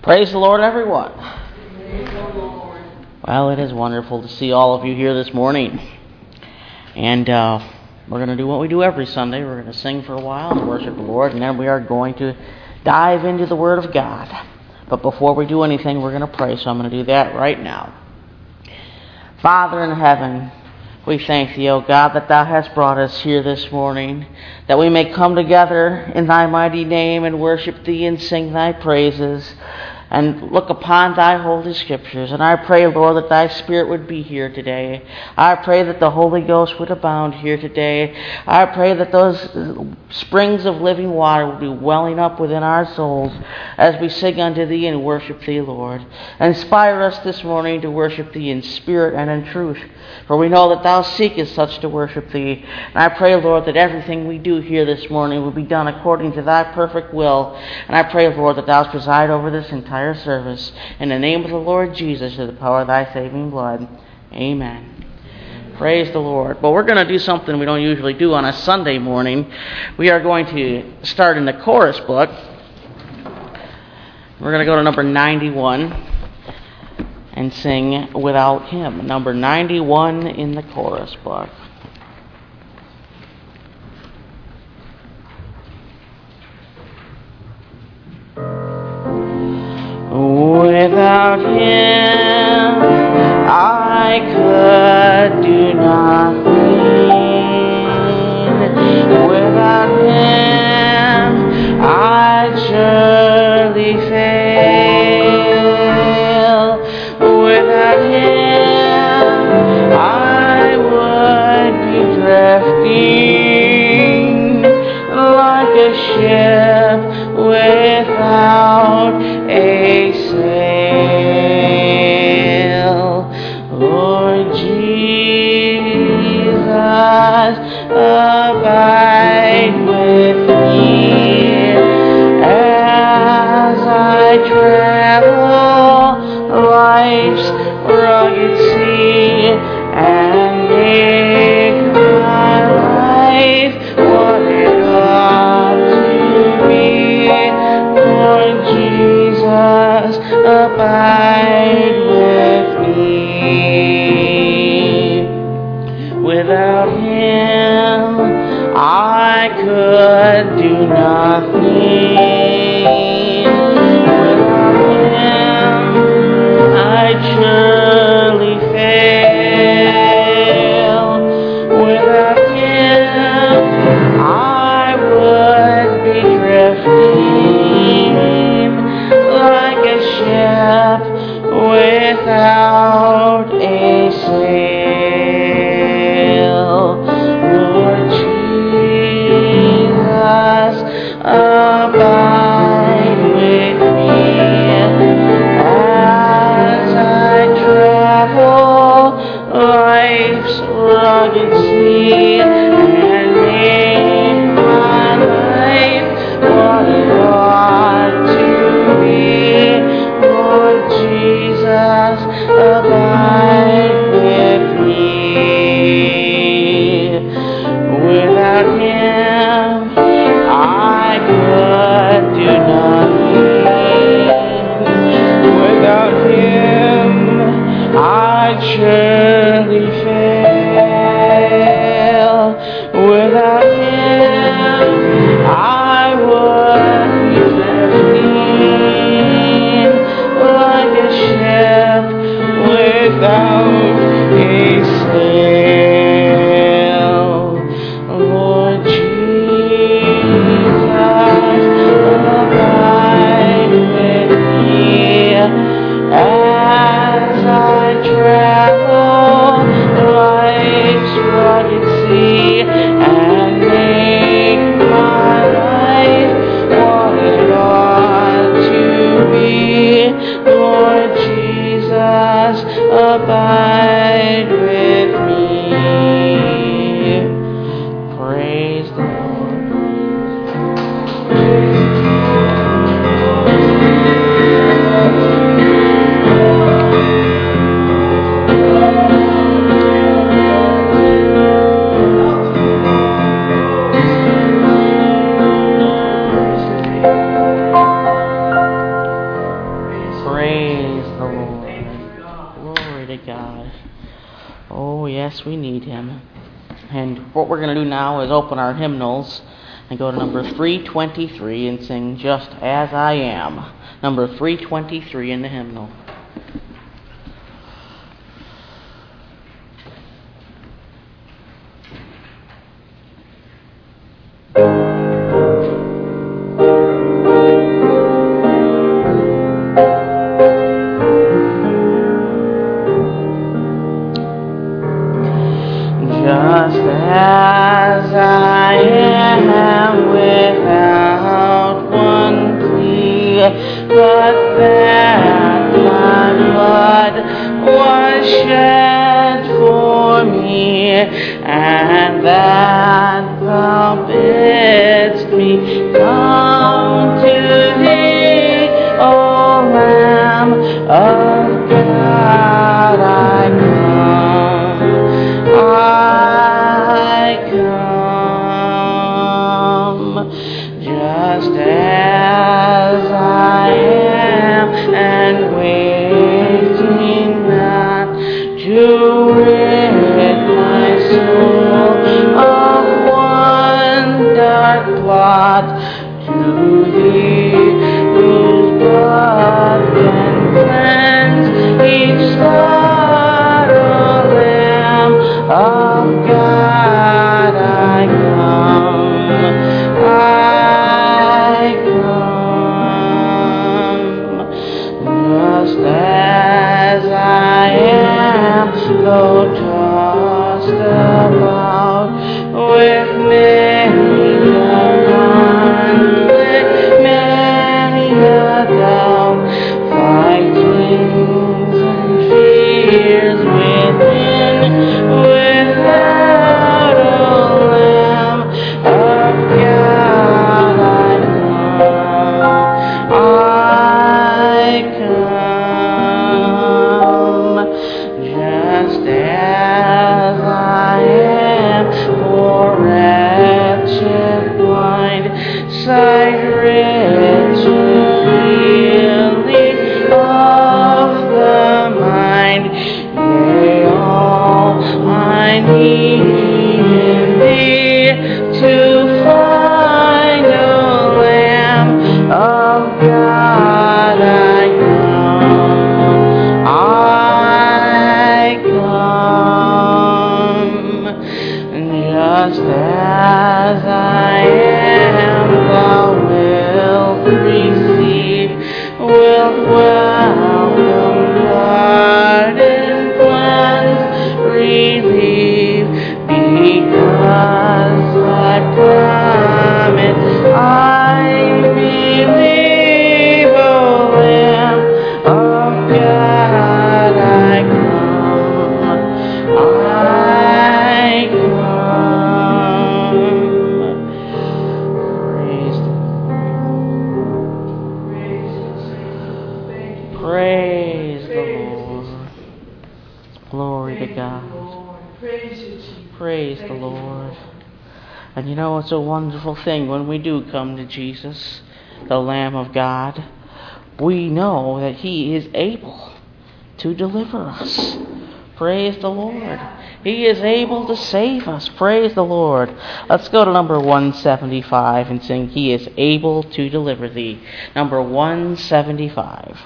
Praise the Lord, everyone. Well, it is wonderful to see all of you here this morning. And we're going to do what we do every Sunday. We're going to sing for a while and worship the Lord, and then we are going to dive into the Word of God. But before we do anything, we're going to pray, so I'm going to do that right now. Father in heaven, we thank Thee, O God, that Thou hast brought us here this morning, that we may come together in Thy mighty name and worship Thee and sing Thy praises and look upon Thy holy scriptures. And I pray, Lord, that Thy Spirit would be here today. I pray that the Holy Ghost would abound here today. I pray that those springs of living water will be welling up within our souls as we sing unto Thee and worship Thee, Lord. Inspire us this morning to worship Thee in spirit and in truth, for we know that Thou seekest such to worship Thee. And I pray, Lord, that everything we do here this morning will be done according to Thy perfect will. And I pray, Lord, that Thou preside over this entire service. In the name of the Lord Jesus, through the power of Thy saving blood. Amen. Praise the Lord. Well, we're going to do something we don't usually do on a Sunday morning. We are going to start in the chorus book. We're going to go to number 91 and sing Without Him. Number 91 in the chorus book. Without Him, I could do nothing. Without Him, I'd surely fail. Without Him, I would be drifting like a ship without a sail. Lord Jesus, abide with me as I travel life's rugged sea and make my life what it ought to be. Lord Jesus, abide with me. Without Him, I could do nothing. Without Him, I'd surely fail. Without Him, I would be drifting like a ship without a sail. Lord Jesus, abide with me as I travel life's rugged sea and make my life what it ought to be. Lord Jesus, abide with me. Without Him, I could do nothing. Without Him, I'd surely fail. Without Him, I would be drifting like a ship without a sail. Lord what we're going to do now is open our hymnals and go to number 323 and sing Just As I Am. Number 323 in the hymnal. Just as I am, without one plea, but that my blood was shed for me, and that thou bidst me come to thee, O Lamb of God, I come, just as I am, and waiting not to rid my soul of one dark blot, to thee whose blood can cleanse each spot, O Lamb of God, I come, just as I am, though tossed about with many a conflict, many a doubt, fightings and fears within, without, O Lamb of God, I come, just as I am, for wretched blind, sight rich healing of the mind, yea, all I need in thee to find, O Lamb of God, I come, just as I am, thou wilt receive, wilt welcome, pardon, cleanse, relieve, because I promise I believe, O Lamb of God, I come, praise the Lord. Glory to God. Praise the Lord. And you know, it's a wonderful thing when we do come to Jesus, the Lamb of God. We know that He is able to deliver us. Praise the Lord. He is able to save us. Praise the Lord. Let's go to number 175 and sing He is able to deliver thee. Number 175.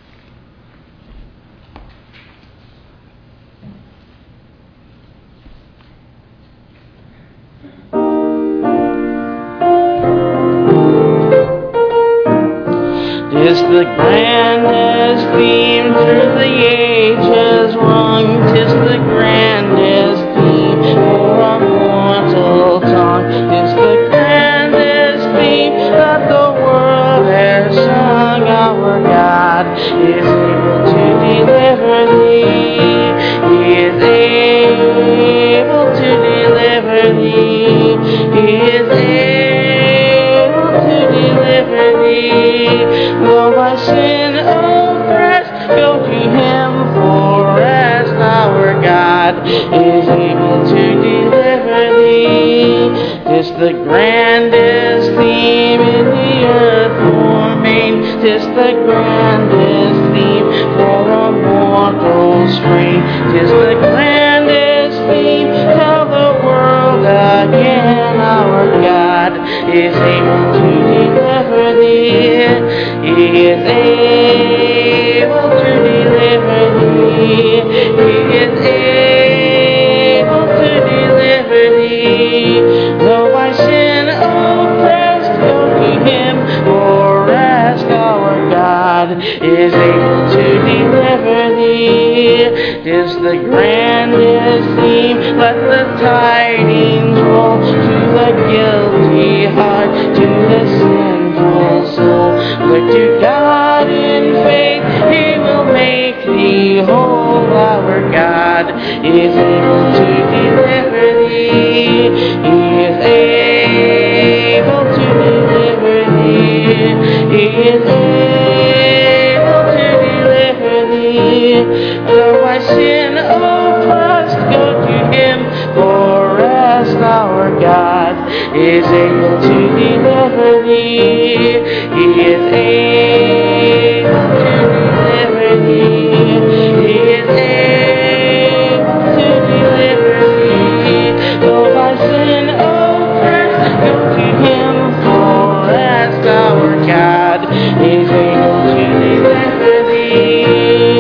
Tis the grandest theme through the ages rung, 'tis the grandest theme for a mortal tongue, 'tis the grandest theme that the world has sung. Our God is able to deliver thee, He is able to deliver thee, He is able to deliver thee. Though thy sin oppress, go to Him for rest. Our God is able to deliver thee. 'Tis the grandest theme in the earth forming, 'tis the grandest theme for a mortal strain, 'tis the grandest theme, tell the world is able to deliver thee. He is able to deliver thee. He is able to deliver thee. Though by sin oppressed, go to him for rest. Our God is able to deliver thee. 'Tis the grandest theme, let the tidings roll to the guilty heart, to the sinful soul. Look to God in faith, he will make thee whole. Our God is able to deliver thee. He is able to deliver thee. He is able to deliver thee. Though by sin oppressed, go to him for rest. Our God is able to deliver thee. He is able to deliver thee. He is able to deliver thee. Though by sin oppressed, go to him for rest. Our God is able to deliver thee.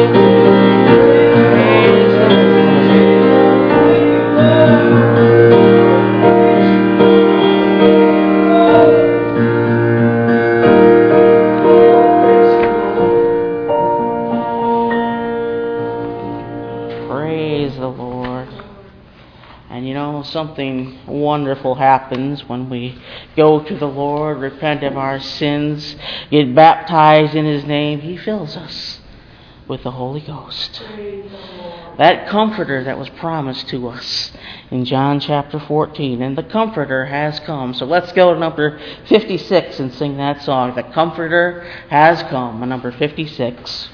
Praise the Lord. And you know, something wonderful happens when we go to the Lord, repent of our sins, get baptized in his name. He fills us with the Holy Ghost. That Comforter that was promised to us in John chapter 14. And the Comforter has come. So let's go to number 56 and sing that song. The Comforter has come, number 56.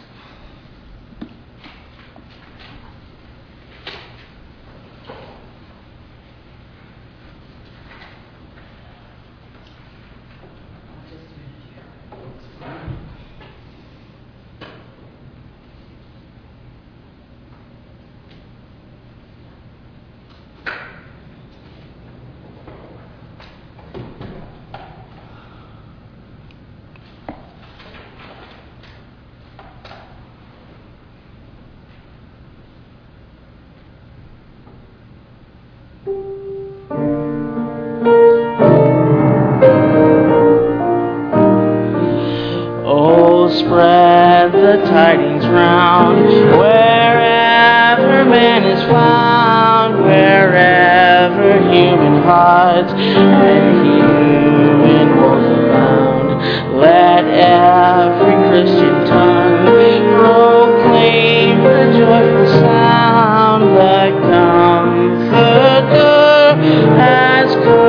Spread the tidings round, wherever man is found, wherever human hearts and human woes abound. Let every Christian tongue proclaim the joyful sound. The Comforter has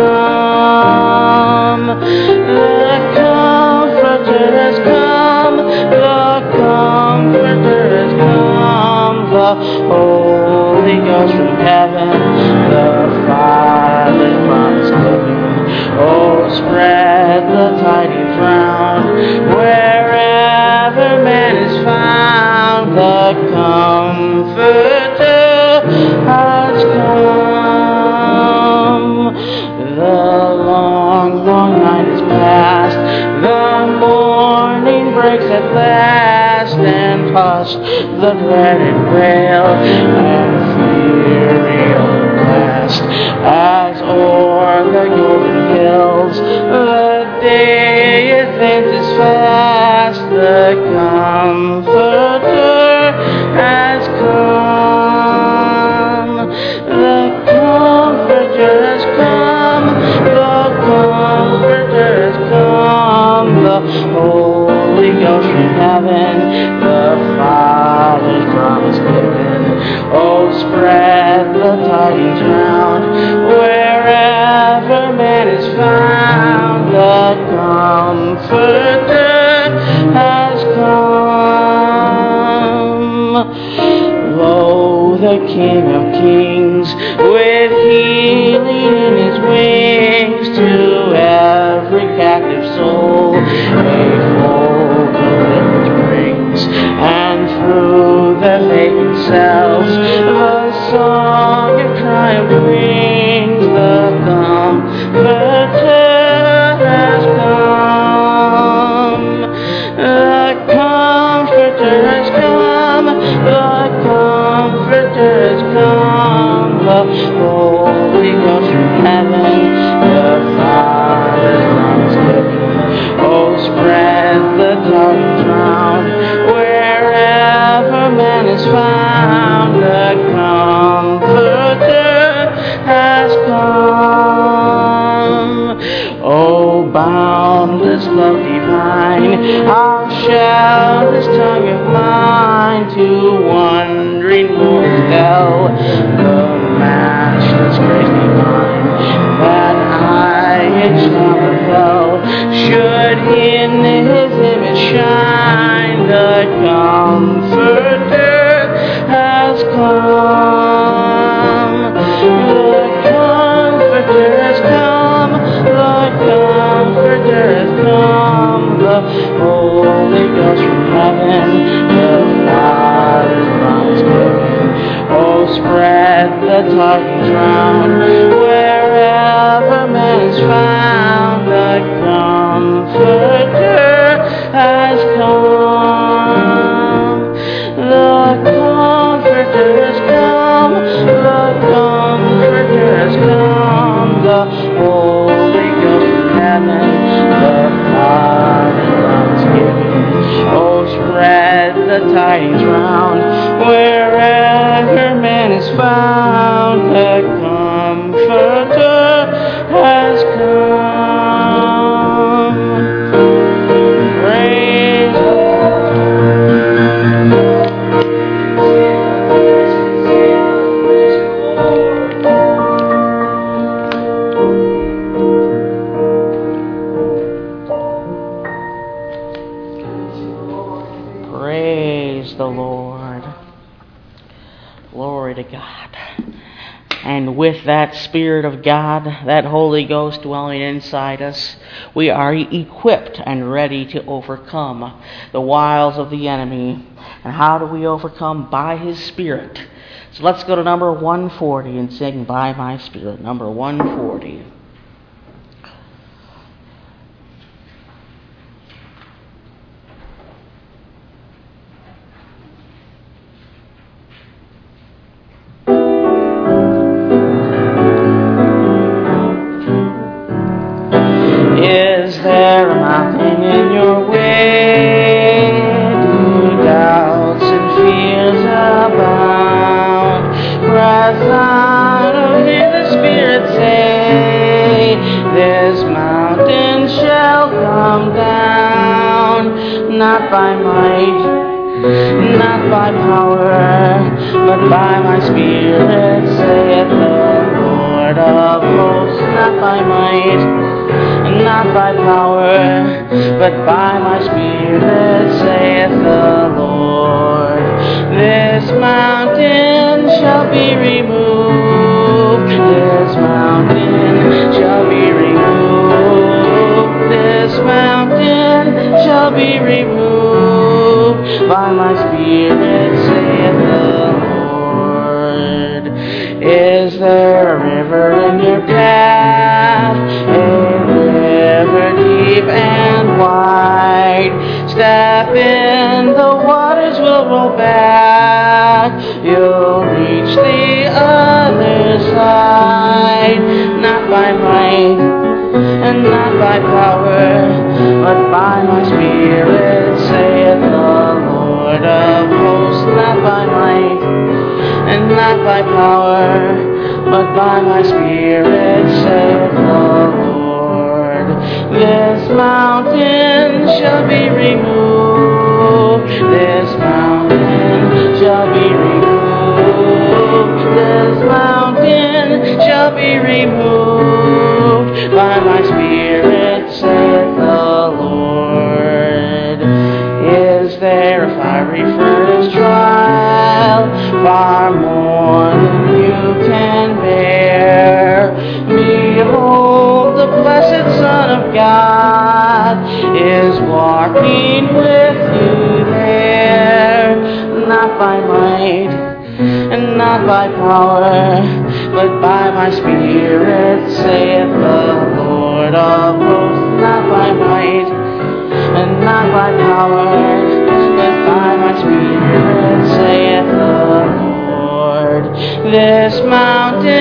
come. The Comforter has come. The Comforter has come. The Holy Ghost from heaven, the Father's promise given. Oh, spread the tidings round, wherever man is found. The Comforter has come. The long, long night is past. The morning breaks at last, and hush the dreaded wail and fury blast. As o'er the golden hills the day advances fast, the Comforter has come. The Comforter has come. The Comforter has come. The Holy Ghost from heaven, the Father's promise given. Oh, spread the tidings round, wherever man is found. The Comforter has come. Lo, the King of Kings, with healing in his wings, to every captive soul a full deliverance brings. And through the faith themselves, the song of triumph rings. The Comforter heaven, the Father's promise given. Oh, spread the tongues round, wherever man is found, the Comforter has come. Oh, boundless love divine, how shall this tongue of mine to wondering mortals tell the matchless grace divine that I in shall repel, should in his image shine, the Comforter has come. The Comforter has come, the Comforter has come, the Holy Ghost from heaven, the Father's promise given. Oh, spread the tidings round, wherever man is found, the Comforter has come. The Comforter has come, the Comforter has come, the Holy Ghost from heaven, the Father's promise given. Oh, spread the tidings round, wherever man is found, the Comforter has come. Praise the Lord. Glory to God. And with that Spirit of God, that Holy Ghost dwelling inside us, we are equipped and ready to overcome the wiles of the enemy. And how do we overcome? By His Spirit. So let's go to number 140 and sing By My Spirit. Number 140. Is there a mountain in your way? Do doubts and fears abound? Press on, oh, hear the Spirit say, this mountain shall come down, not by might, not by power, but by my Spirit, saith the Lord of hosts. Not by might, not by power, but by my Spirit, saith the Lord. This mountain shall be removed. This mountain shall be removed. This mountain shall be removed by my Spirit, saith the Lord. Is there a river in your path? Deep and wide, step in, the waters will roll back, you'll reach the other side, not by might and not by power, but by my Spirit, saith the Lord of hosts. Not by might and not by power, but by my Spirit, saith the Lord. This mountain shall be removed. This mountain shall be removed. This mountain shall be removed by my Spirit, saith the Lord. Is there a fiery furnace trial, far more than you can bear? Behold, the blessed Son of God is walking with you there, not by might and not by power, but by my Spirit, saith the Lord of hosts. Not by might and not by power, but by my Spirit, saith the Lord. This mountain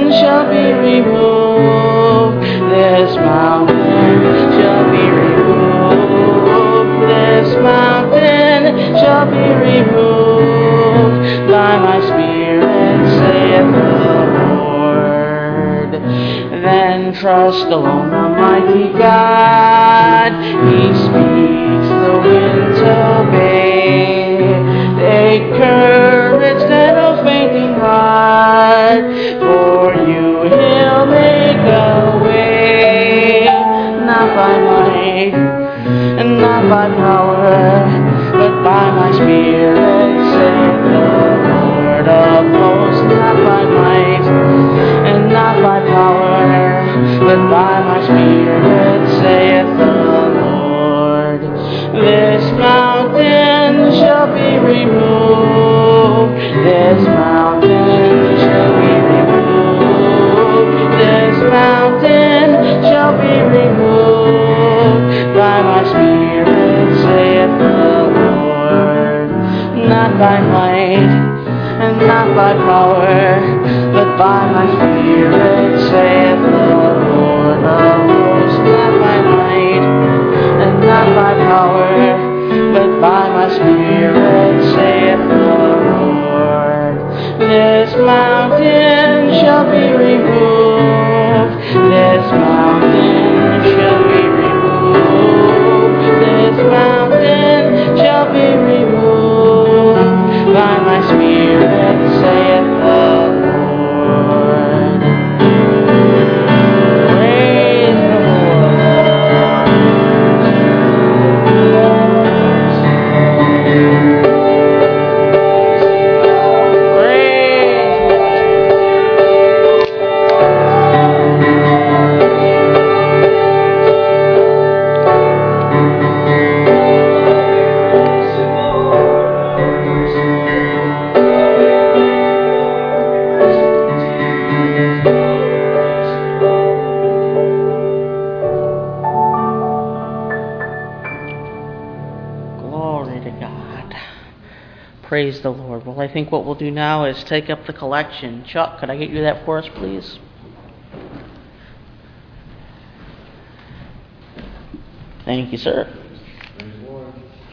shall be removed. This mountain shall be removed. This mountain shall be removed by my Spirit, saith the Lord. Then trust alone the mighty God. He speaks, the winds obey. Take courage, then, O fainting heart. For you He'll make a way. Not by might, and not by power, but by my Spirit, saith the Lord of hosts. Not by might, and not by power, but by my Spirit, saith the Lord. This mountain shall be removed. This mountain shall be removed. This mountain shall be removed by my Spirit, saith the Lord. Not by might, and not by power, but by my Spirit, saith the Lord of hosts. Not by might, and not by power, but by my Spirit, saith the Lord. This mountain shall be removed. This mountain shall be removed. This mountain shall be removed by my Spirit, saith the Lord. Praise the Praise the Lord. Well, I think what we'll do now is take up the collection. Chuck, could I get you that for us, please? Thank you, sir. Praise the Lord.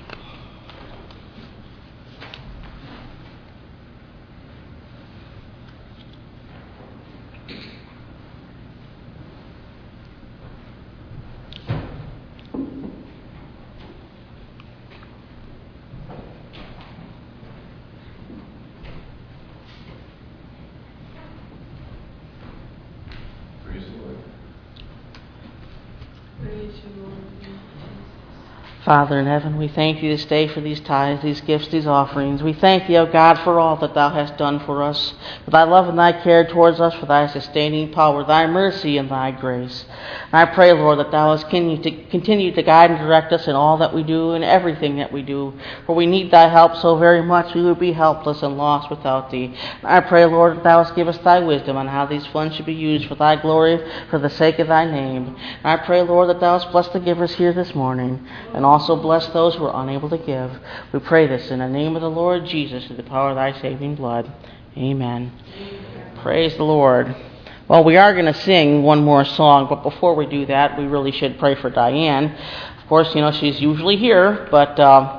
Father in heaven, we thank you this day for these tithes, these gifts, these offerings. We thank thee, O God, for all that thou hast done for us, for thy love and thy care towards us, for thy sustaining power, thy mercy and thy grace. And I pray, Lord, that thou hast continue to guide and direct us in all that we do and everything that we do, for we need thy help so very much we would be helpless and lost without thee. And I pray, Lord, that thou hast give us thy wisdom on how these funds should be used for thy glory, for the sake of thy name. And I pray, Lord, that thou hast blessed the givers here this morning, and also bless those who are unable to give. We pray this in the name of the Lord Jesus, through the power of thy saving blood. Amen. Praise the Lord. Well, we are going to sing one more song, but before we do that, we really should pray for Diane. Of course, she's usually here, but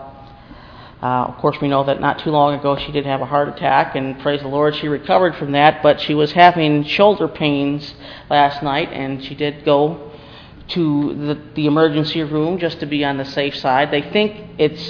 of course we know that not too long ago she did have a heart attack, and praise the Lord, she recovered from that, but she was having shoulder pains last night, and she did go to the emergency room just to be on the safe side. They think it's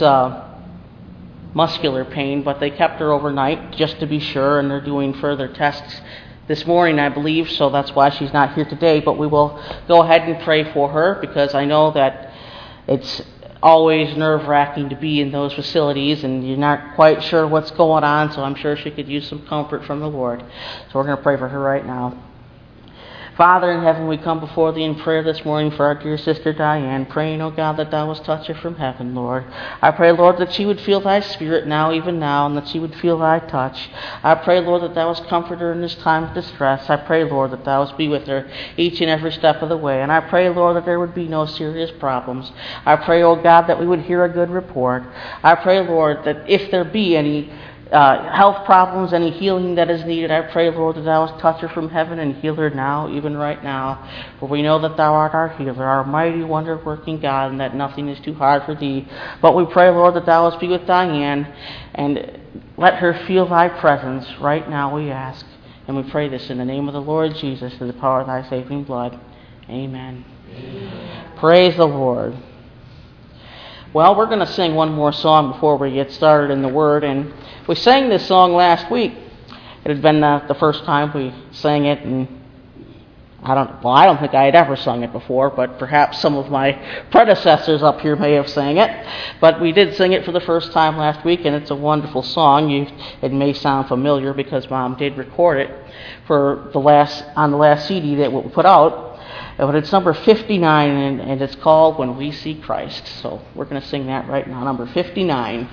muscular pain, but they kept her overnight just to be sure, and they're doing further tests this morning, I believe, so that's why she's not here today. But we will go ahead and pray for her, because I know that it's always nerve-wracking to be in those facilities, and you're not quite sure what's going on, so I'm sure she could use some comfort from the Lord. So we're going to pray for her right now. Father in heaven, we come before thee in prayer this morning for our dear sister Diane, praying, O God, that thou wouldst touch her from heaven, Lord. I pray, Lord, that she would feel thy spirit now, even now, and that she would feel thy touch. I pray, Lord, that thou wouldst comfort her in this time of distress. I pray, Lord, that thou wouldst be with her each and every step of the way. And I pray, Lord, that there would be no serious problems. I pray, O God, that we would hear a good report. I pray, Lord, that if there be any health problems, any healing that is needed, I pray, Lord, that thou wilt touch her from heaven and heal her now, even right now. For we know that thou art our healer, our mighty, wonder-working God, and that nothing is too hard for thee. But we pray, Lord, that thou wilt be with Diane and let her feel thy presence right now, we ask. And we pray this in the name of the Lord Jesus, through the power of thy saving blood. Amen. Amen. Praise the Lord. Well, we're going to sing one more song before we get started in the Word. And we sang this song last week. It had been the first time we sang it, and I don't think I had ever sung it before, but perhaps some of my predecessors up here may have sang it. But we did sing it for the first time last week, and it's a wonderful song. It may sound familiar because Mom did record it on the last CD that we put out. But it's number 59, and it's called When We See Christ. So we're going to sing that right now, number 59.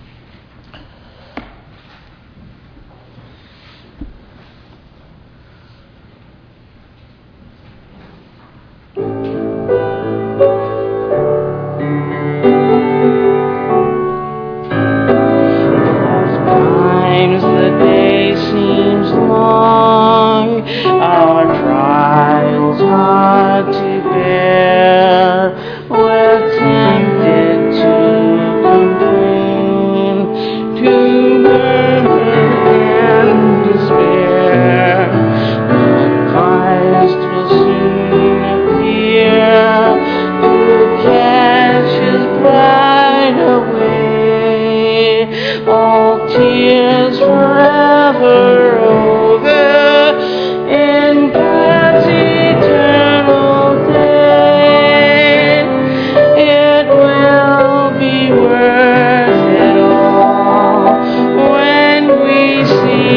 Sometimes the day seems long, our trials hard to bear. We're tempted to complain, to murmur and despair. But Christ will soon appear to catch His bride away. All tears forever over in God's eternal day. It will be worth it all when we see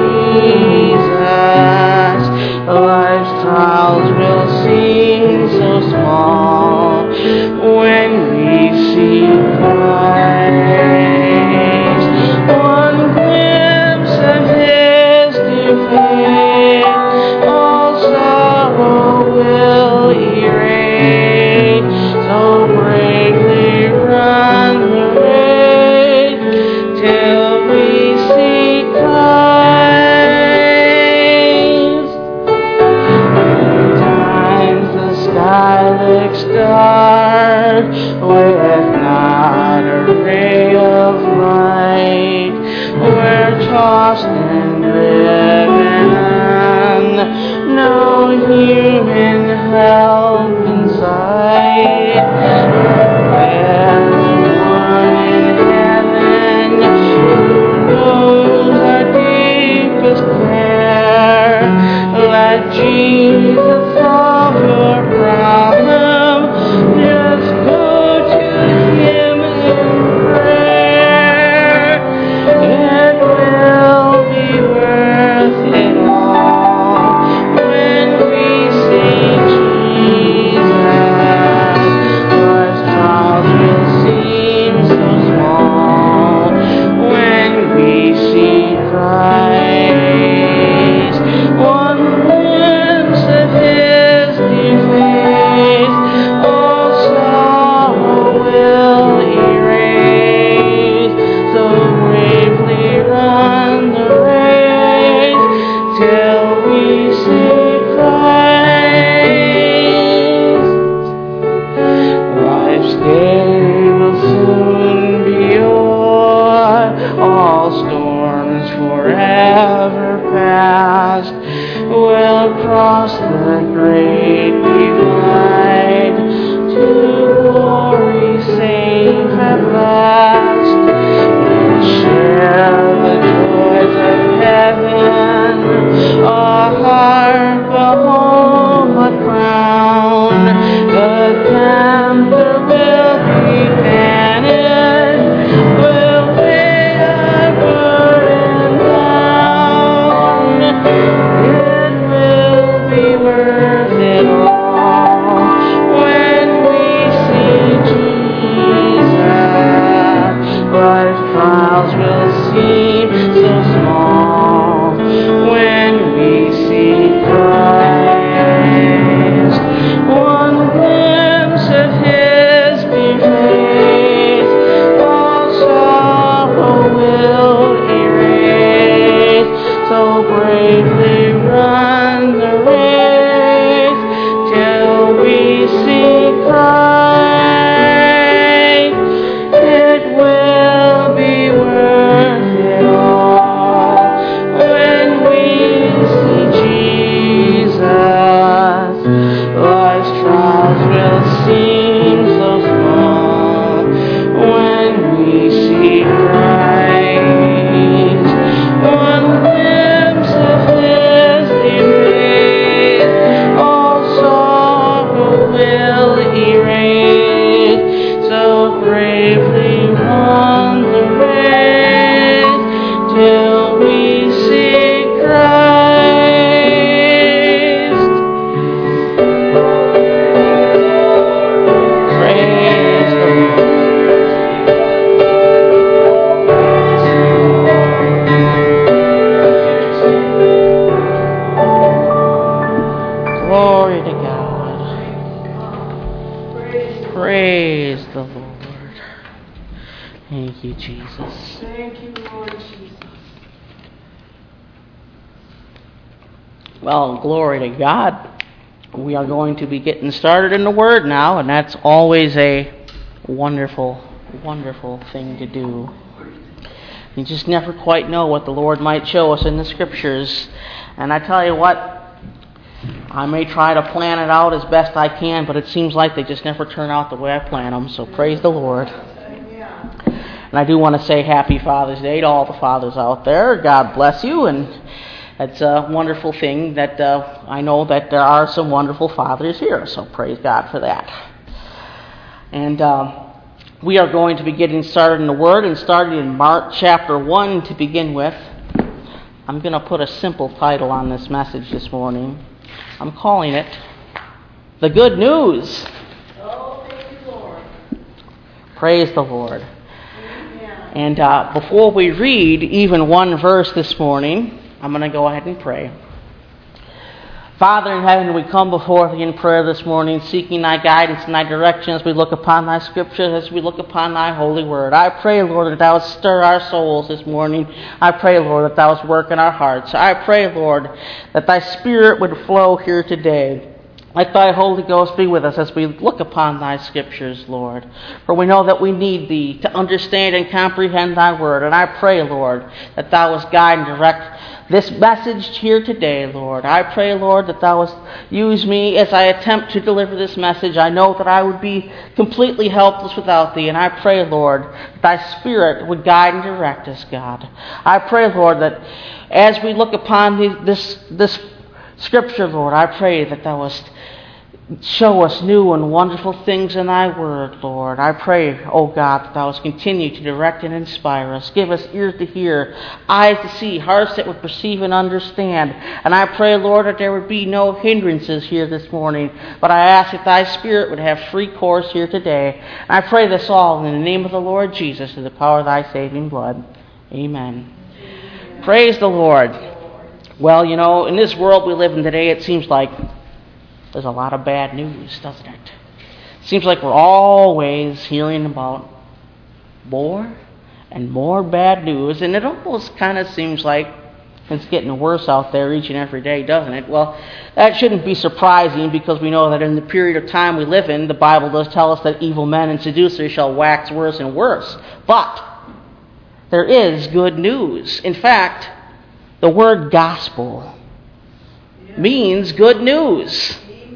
Jesus. Life's trials will seem so small when we see Christ. One glimpse of His dear face, all sorrow will erase. So bravely run the race till we see Christ. Sometimes the sky looks dark with not a ray of light. We're tossed and driven on, no human help in sight. There's one in heaven who knows our deepest care. Let Jesus solve your problem. Just go to Him in prayer. It will be worth it all when we see Jesus. see Christ, it will be worth it all. When we see Jesus, life's trials will seem so small. When we see Christ, one glimpse of His image, all sorrow will erase. So bravely run the race till we see Christ. Praise the Lord. Glory to God. Praise the Lord. Thank you, Jesus. Thank you, Lord Jesus. Well, glory to God. We are going to be getting started in the Word now, and that's always a wonderful, wonderful thing to do. You just never quite know what the Lord might show us in the Scriptures. And I tell you what, I may try to plan it out as best I can, but it seems like they just never turn out the way I plan them, so praise the Lord. And I do want to say Happy Father's Day to all the fathers out there. God bless you, and it's a wonderful thing that I know that there are some wonderful fathers here, so praise God for that. And we are going to be getting started in the Word, and starting in Mark chapter 1 to begin with. I'm going to put a simple title on this message this morning. I'm calling it, The Good News. Oh, thank you, Lord. Praise the Lord. Amen. And before we read even one verse this morning, I'm going to go ahead and pray. Father in heaven, we come before Thee in prayer this morning, seeking Thy guidance and Thy direction as we look upon Thy Scriptures, as we look upon Thy holy word. I pray, Lord, that Thou would stir our souls this morning. I pray, Lord, that Thou would work in our hearts. I pray, Lord, that Thy Spirit would flow here today. Let Thy Holy Ghost be with us as we look upon Thy Scriptures, Lord. For we know that we need Thee to understand and comprehend Thy word. And I pray, Lord, that Thou wouldst guide and direct this message here today, Lord. I pray, Lord, that Thou wouldst use me as I attempt to deliver this message. I know that I would be completely helpless without Thee. And I pray, Lord, that Thy Spirit would guide and direct us, God. I pray, Lord, that as we look upon this Scripture, Lord, I pray that Thou wouldst show us new and wonderful things in Thy word, Lord. I pray, O God, that Thou wouldst continue to direct and inspire us. Give us ears to hear, eyes to see, hearts that would perceive and understand. And I pray, Lord, that there would be no hindrances here this morning. But I ask that Thy Spirit would have free course here today. And I pray this all in the name of the Lord Jesus, through the power of Thy saving blood. Amen. Praise the Lord. Well, you know, in this world we live in today, it seems like there's a lot of bad news, doesn't it? It seems like we're always hearing about more and more bad news, and it almost kind of seems like it's getting worse out there each and every day, doesn't it? Well, that shouldn't be surprising, because we know that in the period of time we live in, the Bible does tell us that evil men and seducers shall wax worse and worse. But there is good news. In fact, the word gospel means good news.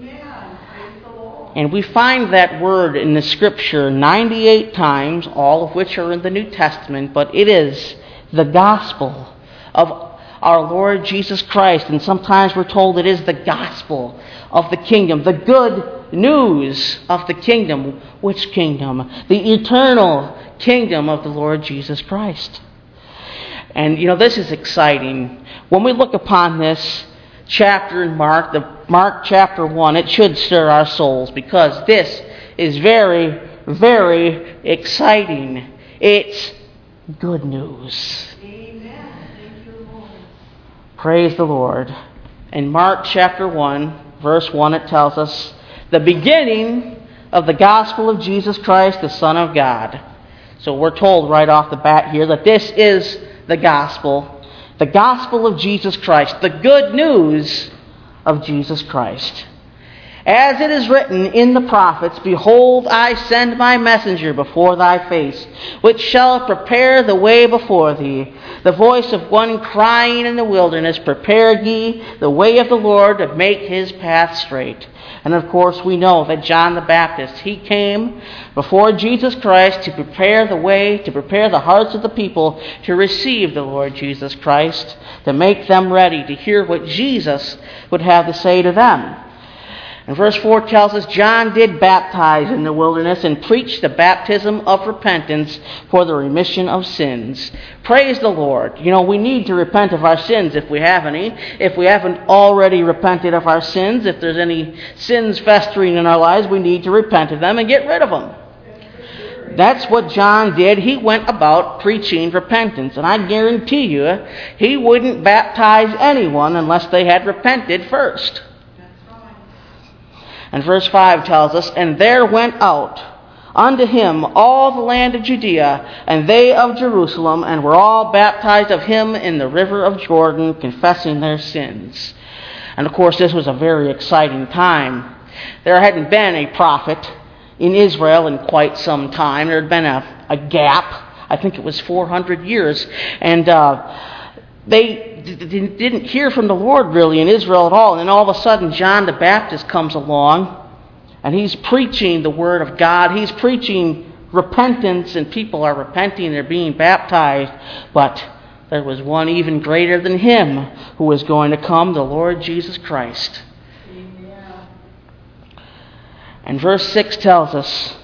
And we find that word in the Scripture 98 times, all of which are in the New Testament, but it is the gospel of our Lord Jesus Christ. And sometimes we're told it is the gospel of the kingdom, the good news of the kingdom. Which kingdom? The eternal kingdom of the Lord Jesus Christ. And, you know, this is exciting. When we look upon this chapter in Mark chapter 1, it should stir our souls, because this is very, very exciting. It's good news. Amen. Thank you, Lord. Praise the Lord. In Mark chapter 1, verse 1, it tells us the beginning of the gospel of Jesus Christ, the Son of God. So we're told right off the bat here that this is the gospel of Jesus Christ, the good news of Jesus Christ. As it is written in the prophets, Behold, I send my messenger before thy face, which shall prepare the way before thee. The voice of one crying in the wilderness, Prepare ye the way of the Lord, to make his path straight. And of course we know that John the Baptist, he came before Jesus Christ to prepare the way, to prepare the hearts of the people to receive the Lord Jesus Christ, to make them ready to hear what Jesus would have to say to them. And verse 4 tells us, John did baptize in the wilderness and preach the baptism of repentance for the remission of sins. Praise the Lord. You know, we need to repent of our sins if we have any. If we haven't already repented of our sins, if there's any sins festering in our lives, we need to repent of them and get rid of them. That's what John did. He went about preaching repentance. And I guarantee you, he wouldn't baptize anyone unless they had repented first. And verse 5 tells us, And there went out unto him all the land of Judea, and they of Jerusalem, and were all baptized of him in the river of Jordan, confessing their sins. And of course, this was a very exciting time. There hadn't been a prophet in Israel in quite some time. There had been a gap. I think it was 400 years. And they didn't hear from the Lord really in Israel at all. And then all of a sudden, John the Baptist comes along, and he's preaching the Word of God. He's preaching repentance, and people are repenting. They're being baptized. But there was one even greater than him who was going to come, the Lord Jesus Christ. Amen. And verse 6 tells us,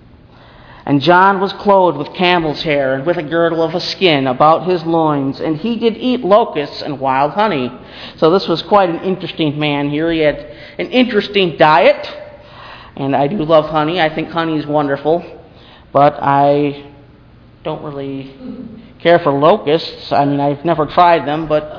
And John was clothed with camel's hair, and with a girdle of a skin about his loins, and he did eat locusts and wild honey. So this was quite an interesting man here. He had an interesting diet, and I do love honey. I think honey is wonderful, but I don't really care for locusts. I mean, I've never tried them, but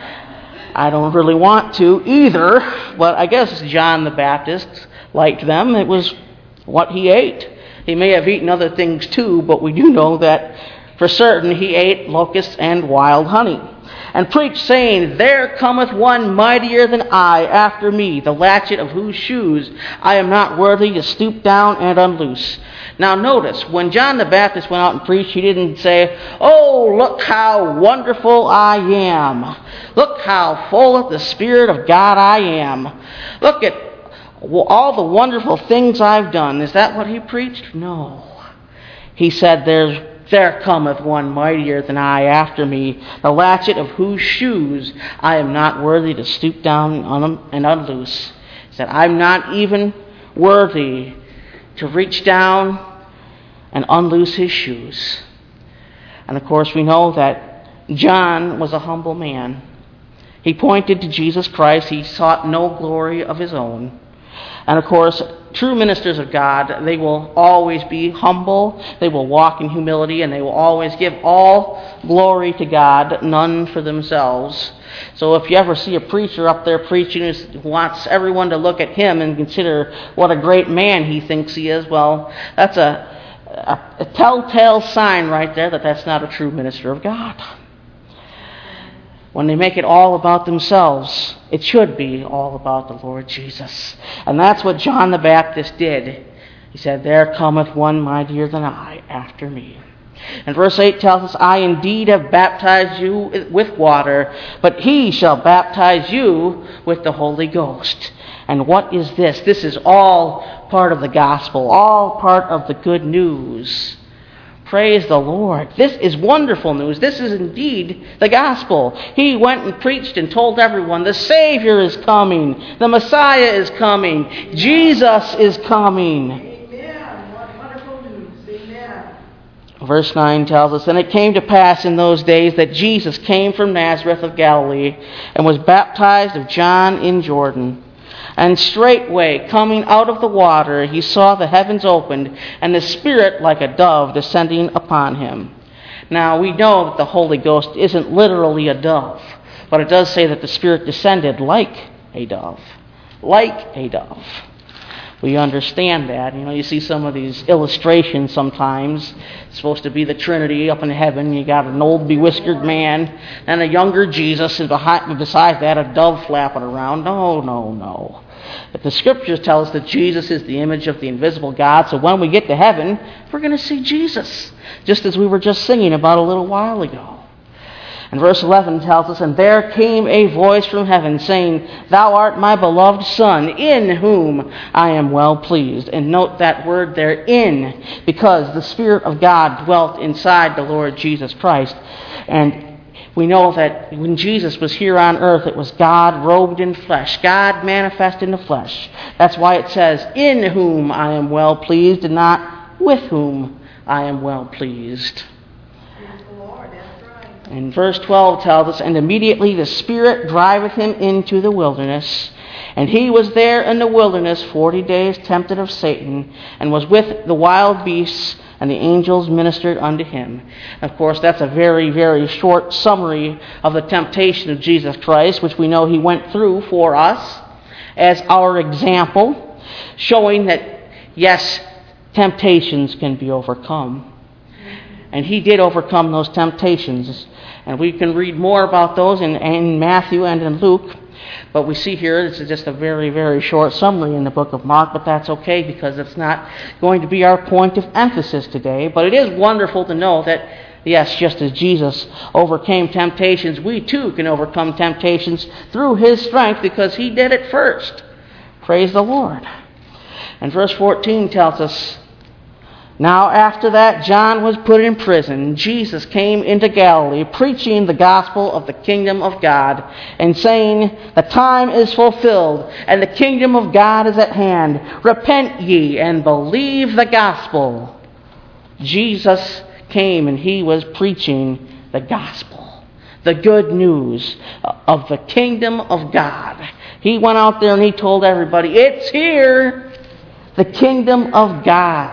I don't really want to either. But I guess John the Baptist liked them. It was what he ate. He may have eaten other things too, but we do know that for certain he ate locusts and wild honey. And preached, saying, There cometh one mightier than I after me, the latchet of whose shoes I am not worthy to stoop down and unloose. Now notice, when John the Baptist went out and preached, he didn't say, Oh, look how wonderful I am. Look how full of the Spirit of God I am. Look at all the wonderful things I've done. Is that what he preached? No. He said, There cometh one mightier than I after me, the latchet of whose shoes I am not worthy to stoop down and unloose. He said, I'm not even worthy to reach down and unloose his shoes. And of course we know that John was a humble man. He pointed to Jesus Christ. He sought no glory of his own. And of course, true ministers of God, they will always be humble, they will walk in humility, and they will always give all glory to God, none for themselves. So if you ever see a preacher up there preaching who wants everyone to look at him and consider what a great man he thinks he is, well, that's a telltale sign right there that that's not a true minister of God. When they make it all about themselves, it should be all about the Lord Jesus. And that's what John the Baptist did. He said, There cometh one mightier than I after me. And verse 8 tells us, I indeed have baptized you with water, but he shall baptize you with the Holy Ghost. And what is this? This is all part of the gospel, all part of the good news. Praise the Lord. This is wonderful news. This is indeed the gospel. He went and preached and told everyone, the Savior is coming. The Messiah is coming. Jesus is coming. Amen. What wonderful news. Amen. Verse 9 tells us, And it came to pass in those days that Jesus came from Nazareth of Galilee and was baptized of John in Jordan. And straightway, coming out of the water, he saw the heavens opened, and the Spirit like a dove descending upon him. Now, we know that the Holy Ghost isn't literally a dove, but it does say that the Spirit descended like a dove. Like a dove. We understand that. You know, you see some of these illustrations sometimes. It's supposed to be the Trinity up in heaven. You got an old bewhiskered man and a younger Jesus, and beside that a dove flapping around. No. But the Scriptures tell us that Jesus is the image of the invisible God, so when we get to heaven, we're going to see Jesus, just as we were just singing about a little while ago. And verse 11 tells us, "And there came a voice from heaven, saying, Thou art my beloved Son, in whom I am well pleased." And note that word there, "in," because the Spirit of God dwelt inside the Lord Jesus Christ. And we know that when Jesus was here on earth, it was God robed in flesh, God manifest in the flesh. That's why it says, "In whom I am well pleased," and not "with whom I am well pleased." And verse 12 tells us, "And immediately the Spirit driveth him into the wilderness. And he was there in the wilderness 40 days, tempted of Satan, and was with the wild beasts, and the angels ministered unto him." Of course, that's a very, very short summary of the temptation of Jesus Christ, which we know he went through for us as our example, showing that, yes, temptations can be overcome. And he did overcome those temptations. And we can read more about those in Matthew and in Luke. But we see here, this is just a very, very short summary in the book of Mark, but that's okay because it's not going to be our point of emphasis today. But it is wonderful to know that, yes, just as Jesus overcame temptations, we too can overcome temptations through his strength because he did it first. Praise the Lord. And verse 14 tells us, "Now after that John was put in prison, Jesus came into Galilee, preaching the gospel of the kingdom of God, and saying, The time is fulfilled, and the kingdom of God is at hand. Repent ye, and believe the gospel." Jesus came, and he was preaching the gospel, the good news of the kingdom of God. He went out there and he told everybody, it's here, the kingdom of God.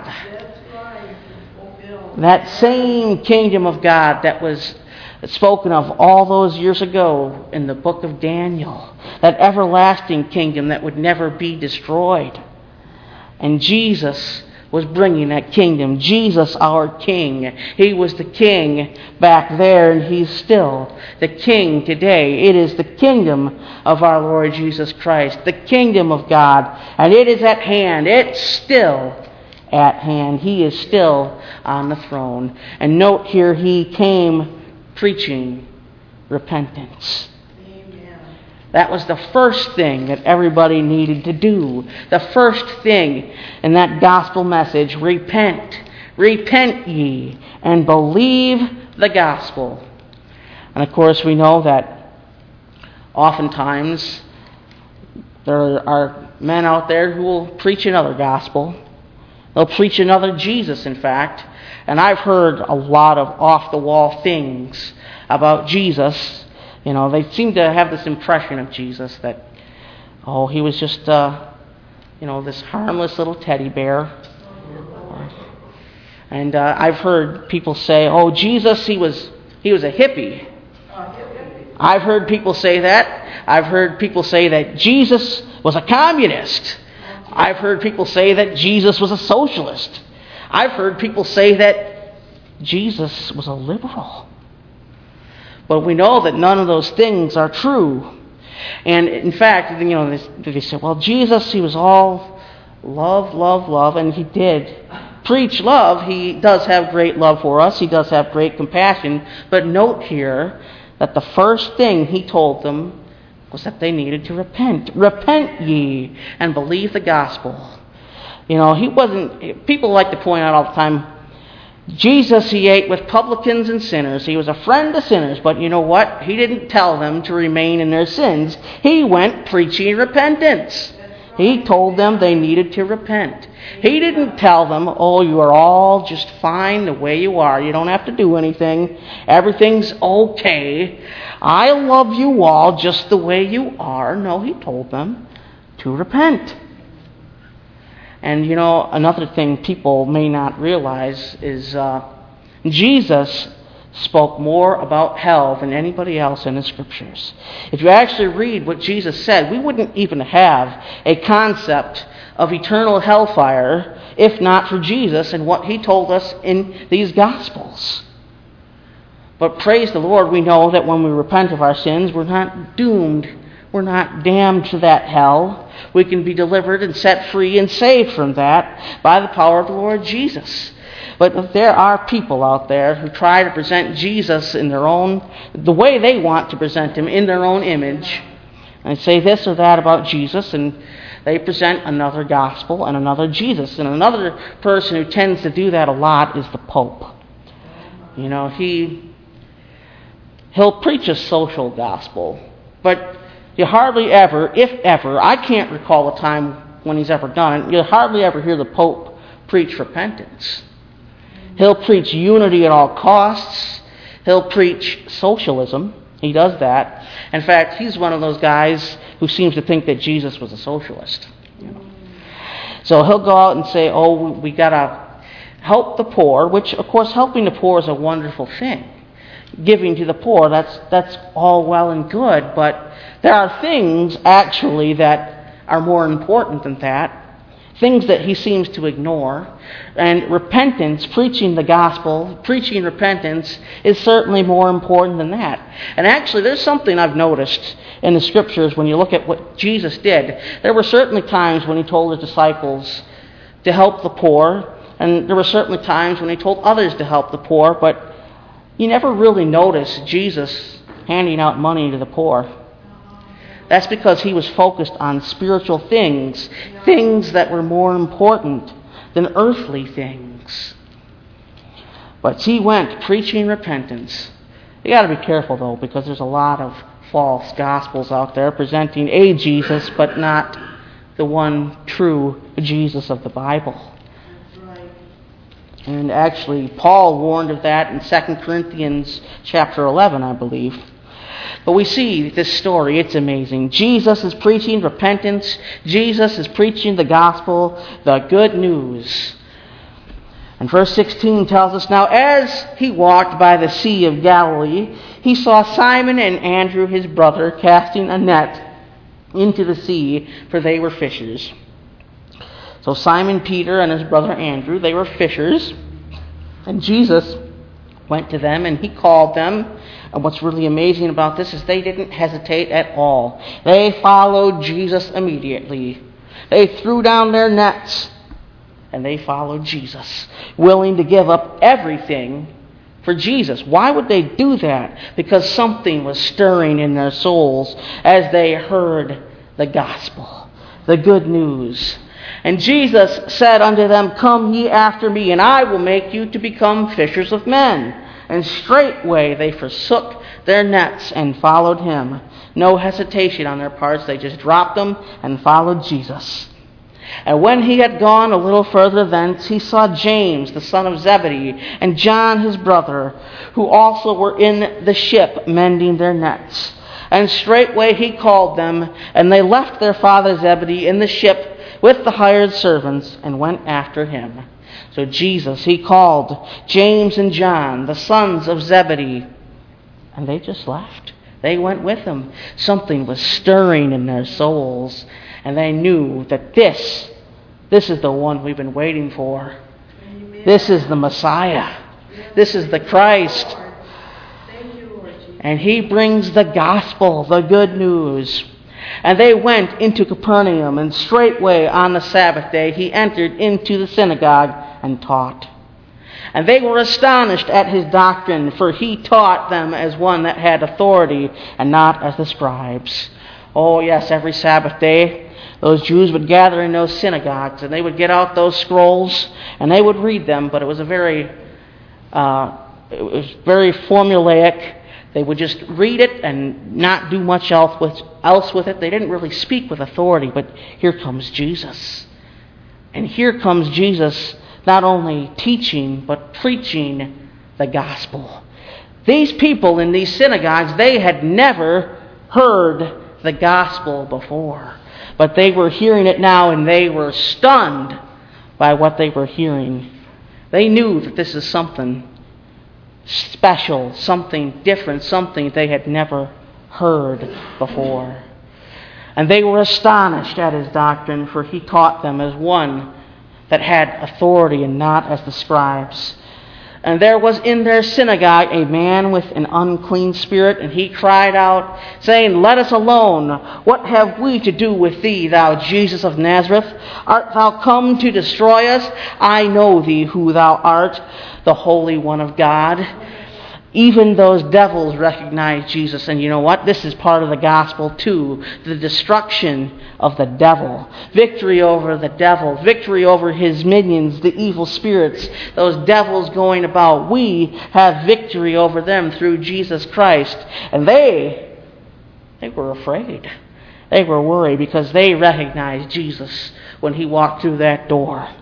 That same kingdom of God that was spoken of all those years ago in the book of Daniel. That everlasting kingdom that would never be destroyed. And Jesus was bringing that kingdom. Jesus, our King. He was the King back there, and he's still the King today. It is the kingdom of our Lord Jesus Christ, the kingdom of God, and it is at hand. It's still at hand. He is still on the throne. And note here, he came preaching repentance. Amen. That was the first thing that everybody needed to do. The first thing in that gospel message, repent. Repent ye and believe the gospel. And of course we know that oftentimes there are men out there who will preach another gospel. They'll preach another Jesus, in fact. And I've heard a lot of off-the-wall things about Jesus. You know, they seem to have this impression of Jesus that, oh, he was just, this harmless little teddy bear. And I've heard people say, oh, Jesus, he was a hippie. I've heard people say that. I've heard people say that Jesus was a communist. I've heard people say that Jesus was a socialist. I've heard people say that Jesus was a liberal. But we know that none of those things are true. And in fact, they say, well, Jesus, he was all love, love, love, and he did preach love. He does have great love for us. He does have great compassion. But note here that the first thing he told them was that they needed to repent. Repent ye and believe the gospel. People like to point out all the time, Jesus, he ate with publicans and sinners. He was a friend to sinners. But you know what? He didn't tell them to remain in their sins. He went preaching repentance. He told them they needed to repent. He didn't tell them, oh, you are all just fine the way you are. You don't have to do anything. Everything's okay. I love you all just the way you are. No, he told them to repent. And another thing people may not realize is Jesus spoke more about hell than anybody else in the Scriptures. If you actually read what Jesus said, we wouldn't even have a concept of eternal hellfire if not for Jesus and what he told us in these Gospels. But praise the Lord, we know that when we repent of our sins, we're not doomed We're not damned to that hell. We can be delivered and set free and saved from that by the power of the Lord Jesus. But there are people out there who try to present Jesus in the way they want to present him, in their own image, and say this or that about Jesus, and they present another gospel and another Jesus. And another person who tends to do that a lot is the Pope. He'll preach a social gospel, but you hardly ever, if ever, I can't recall a time when he's ever done it, you hardly ever hear the Pope preach repentance. He'll preach unity at all costs. He'll preach socialism. He does that. In fact, he's one of those guys who seems to think that Jesus was a socialist. So he'll go out and say, we got to help the poor, which, of course, helping the poor is a wonderful thing. Giving to the poor, that's all well and good, but there are things, actually, that are more important than that. Things that he seems to ignore. And repentance, preaching the gospel, preaching repentance, is certainly more important than that. And actually, there's something I've noticed in the Scriptures when you look at what Jesus did. There were certainly times when he told his disciples to help the poor, and there were certainly times when he told others to help the poor, but you never really noticed Jesus handing out money to the poor. That's because he was focused on spiritual things, things that were more important than earthly things. But he went preaching repentance. You got to be careful, though, because there's a lot of false gospels out there presenting a Jesus, but not the one true Jesus of the Bible. And actually, Paul warned of that in 2 Corinthians chapter 11, I believe. But we see this story. It's amazing. Jesus is preaching repentance. Jesus is preaching the gospel, the good news. And verse 16 tells us, now as he walked by the Sea of Galilee, he saw Simon and Andrew, his brother, casting a net into the sea, for they were fishers. So Simon Peter and his brother Andrew, they were fishers. And Jesus went to them and he called them. And what's really amazing about this is they didn't hesitate at all. They followed Jesus immediately. They threw down their nets and they followed Jesus, willing to give up everything for Jesus. Why would they do that? Because something was stirring in their souls as they heard the gospel, the good news. And Jesus said unto them, come ye after me, and I will make you to become fishers of men. And straightway they forsook their nets and followed him. No hesitation on their parts. They just dropped them and followed Jesus. And when he had gone a little further thence, he saw James, the son of Zebedee, and John his brother, who also were in the ship mending their nets. And straightway he called them, and they left their father Zebedee in the ship with the hired servants, and went after him. So Jesus, he called James and John, the sons of Zebedee, and they just left. They went with him. Something was stirring in their souls, and they knew that this is the one we've been waiting for. Amen. This is the Messiah. This is the Christ. Thank you, Lord Jesus. And he brings the gospel, the good news. And they went into Capernaum, and straightway on the Sabbath day he entered into the synagogue and taught. And they were astonished at his doctrine, for he taught them as one that had authority, and not as the scribes. Oh yes, every Sabbath day, those Jews would gather in those synagogues, and they would get out those scrolls, and they would read them, but it was very formulaic. They would just read it and not do much else with it. They didn't really speak with authority, but here comes Jesus. And here comes Jesus not only teaching, but preaching the gospel. These people in these synagogues, they had never heard the gospel before. But they were hearing it now, and they were stunned by what they were hearing. They knew that this is something special, something different, something they had never heard before. And they were astonished at his doctrine, for he taught them as one that had authority and not as the scribes. And there was in their synagogue a man with an unclean spirit, and he cried out, saying, Let us alone. What have we to do with thee, thou Jesus of Nazareth? Art thou come to destroy us? I know thee who thou art, the Holy One of God. Even those devils recognize Jesus. And you know what? This is part of the gospel too. The destruction of the devil. Victory over the devil. Victory over his minions, the evil spirits. Those devils going about. We have victory over them through Jesus Christ. And they were afraid. They were worried because they recognized Jesus when he walked through that door.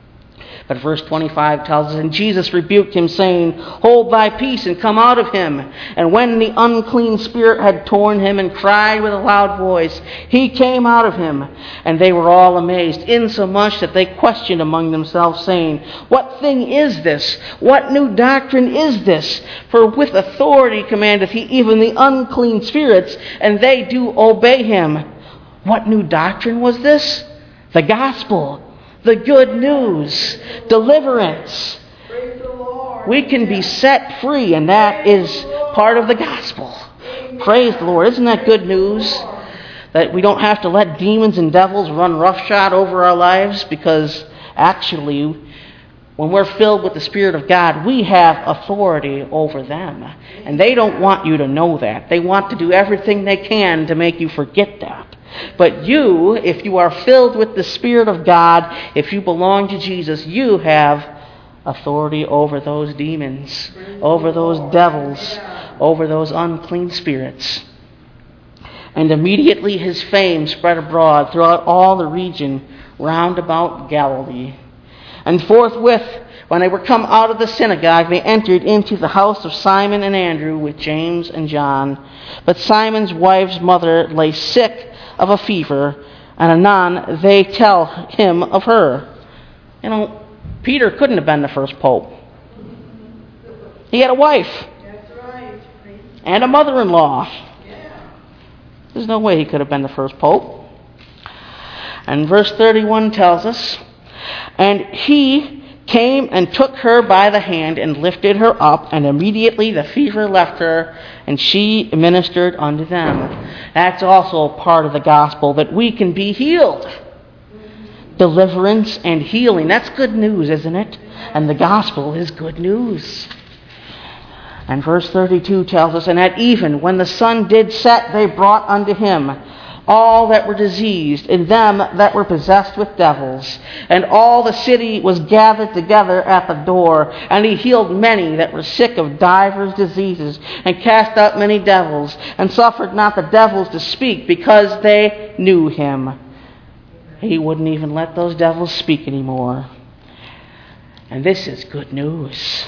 But verse 25 tells us, And Jesus rebuked him, saying, Hold thy peace, and come out of him. And when the unclean spirit had torn him, and cried with a loud voice, he came out of him. And they were all amazed, insomuch that they questioned among themselves, saying, What thing is this? What new doctrine is this? For with authority commandeth he even the unclean spirits, and they do obey him. What new doctrine was this? The gospel. The good news, deliverance. Praise the Lord. We can be set free, and that is part of the gospel. Praise the Lord. Isn't that good news? That we don't have to let demons and devils run roughshod over our lives, because actually, when we're filled with the Spirit of God, we have authority over them. And they don't want you to know that. They want to do everything they can to make you forget that. But you, if you are filled with the Spirit of God, if you belong to Jesus, you have authority over those demons, over those devils, over those unclean spirits. And immediately his fame spread abroad throughout all the region round about Galilee. And forthwith, when they were come out of the synagogue, they entered into the house of Simon and Andrew with James and John. But Simon's wife's mother lay sick of a fever, and anon they tell him of her. You know, Peter couldn't have been the first pope. He had a wife. That's right. And a mother-in-law. Yeah. There's no way he could have been the first pope. And verse 31 tells us, And he came and took her by the hand and lifted her up, and immediately the fever left her, and she ministered unto them. That's also part of the gospel, that we can be healed. Deliverance and healing. That's good news, isn't it? And the gospel is good news. And verse 32 tells us, And at even, when the sun did set, they brought unto him all that were diseased, and them that were possessed with devils. And all the city was gathered together at the door. And he healed many that were sick of divers diseases, and cast out many devils, and suffered not the devils to speak, because they knew him. He wouldn't even let those devils speak anymore. And this is good news.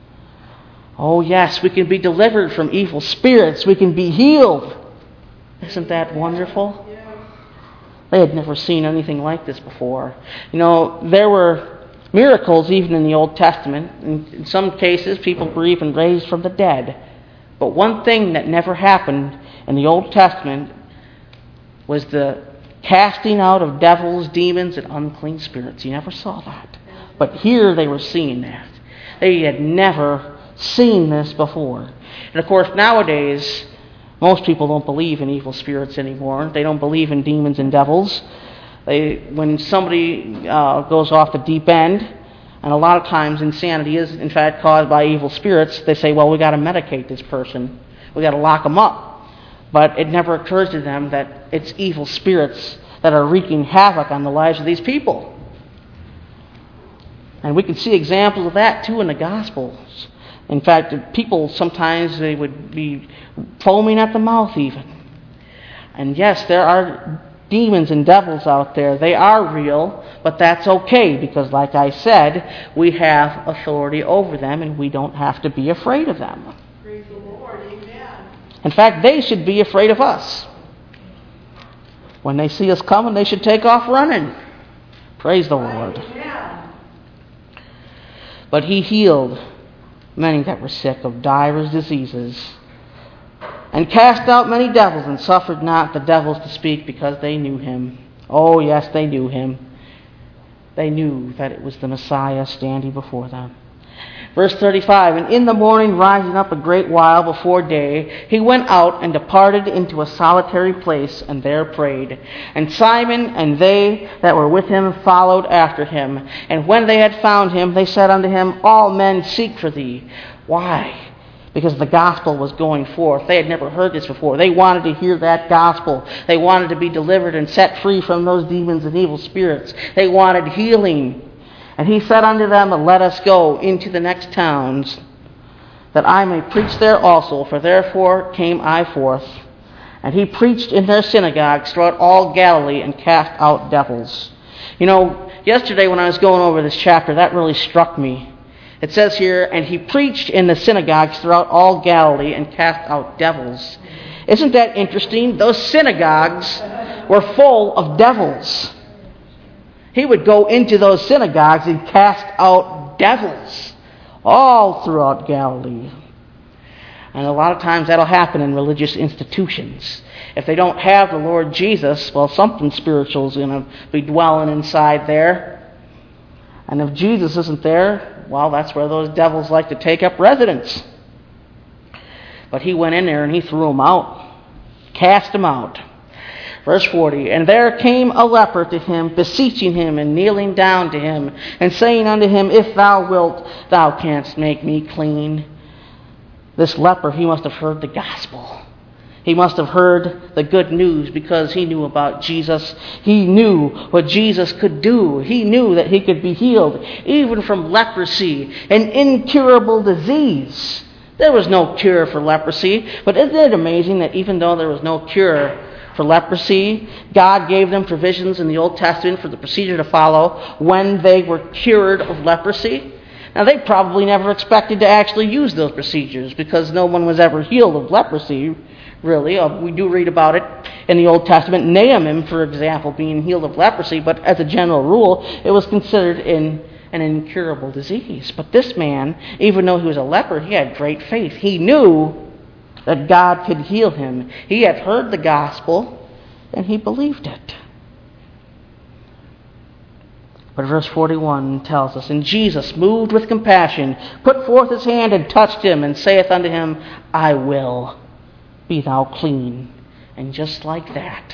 Oh yes, we can be delivered from evil spirits. We can be healed. Isn't that wonderful? They had never seen anything like this before. You know, there were miracles even in the Old Testament. In some cases, people were even raised from the dead. But one thing that never happened in the Old Testament was the casting out of devils, demons, and unclean spirits. You never saw that. But here they were seeing that. They had never seen this before. And of course, nowadays, most people don't believe in evil spirits anymore. They don't believe in demons and devils. When somebody goes off the deep end, and a lot of times insanity is in fact caused by evil spirits, they say, well, we got to medicate this person. We got to lock them up. But it never occurs to them that it's evil spirits that are wreaking havoc on the lives of these people. And we can see examples of that too in the Gospels. In fact, people sometimes, they would be foaming at the mouth even. And yes, there are demons and devils out there. They are real, but that's okay, because like I said, we have authority over them, and we don't have to be afraid of them. Praise the Lord. Amen. In fact, they should be afraid of us. When they see us coming, they should take off running. Praise the Lord. Amen. But he healed many that were sick of divers diseases, and cast out many devils, and suffered not the devils to speak, because they knew him. Oh yes, they knew him. They knew that it was the Messiah standing before them. Verse 35, and in the morning, rising up a great while before day, he went out and departed into a solitary place, and there prayed. And Simon and they that were with him followed after him. And when they had found him, they said unto him, All men seek for thee. Why? Because the gospel was going forth. They had never heard this before. They wanted to hear that gospel. They wanted to be delivered and set free from those demons and evil spirits. They wanted healing. And he said unto them, Let us go into the next towns, that I may preach there also, for therefore came I forth. And he preached in their synagogues throughout all Galilee, and cast out devils. You know, yesterday when I was going over this chapter, that really struck me. It says here, and he preached in the synagogues throughout all Galilee, and cast out devils. Isn't that interesting? Those synagogues were full of devils. He would go into those synagogues and cast out devils all throughout Galilee. And a lot of times that'll happen in religious institutions. If they don't have the Lord Jesus, well, something spiritual is going to be dwelling inside there. And if Jesus isn't there, well, that's where those devils like to take up residence. But he went in there and he threw them out, cast them out. Verse 40, and there came a leper to him, beseeching him and kneeling down to him, and saying unto him, If thou wilt, thou canst make me clean. This leper, he must have heard the gospel. He must have heard the good news because he knew about Jesus. He knew what Jesus could do. He knew that he could be healed, even from leprosy, an incurable disease. There was no cure for leprosy, but isn't it amazing that even though there was no cure for leprosy, God gave them provisions in the Old Testament for the procedure to follow when they were cured of leprosy? Now, they probably never expected to actually use those procedures because no one was ever healed of leprosy, really. We do read about it in the Old Testament. Naaman, for example, being healed of leprosy, but as a general rule, it was considered an incurable disease. But this man, even though he was a leper, he had great faith. He knew that God could heal him. He had heard the gospel, and he believed it. But verse 41 tells us, And Jesus, moved with compassion, put forth his hand and touched him, and saith unto him, I will, be thou clean. And just like that,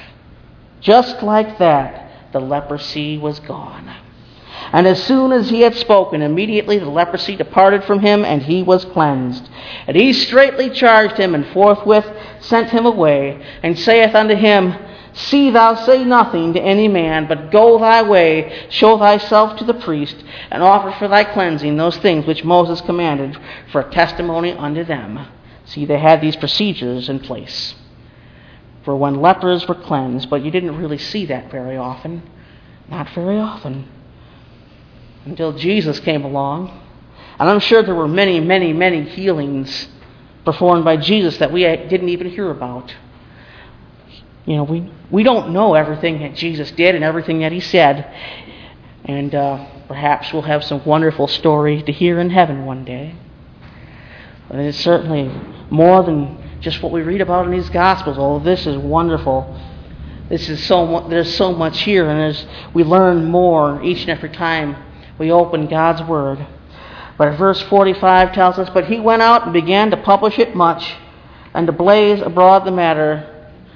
the leprosy was gone. And as soon as he had spoken, immediately the leprosy departed from him, and he was cleansed. And he straightly charged him, and forthwith sent him away, and saith unto him, See thou say nothing to any man, but go thy way, show thyself to the priest, and offer for thy cleansing those things which Moses commanded for a testimony unto them. See, they had these procedures in place for when lepers were cleansed, but you didn't really see that very often. Not very often. Until Jesus came along. And I'm sure there were many, many, many healings performed by Jesus that we didn't even hear about. You know, we don't know everything that Jesus did and everything that he said. And perhaps we'll have some wonderful stories to hear in heaven one day. But it's certainly more than just what we read about in these Gospels. Oh, this is wonderful. There's so much here, and we learn more each and every time we open God's Word. But verse 45 tells us, But he went out and began to publish it much, and to blaze abroad the matter,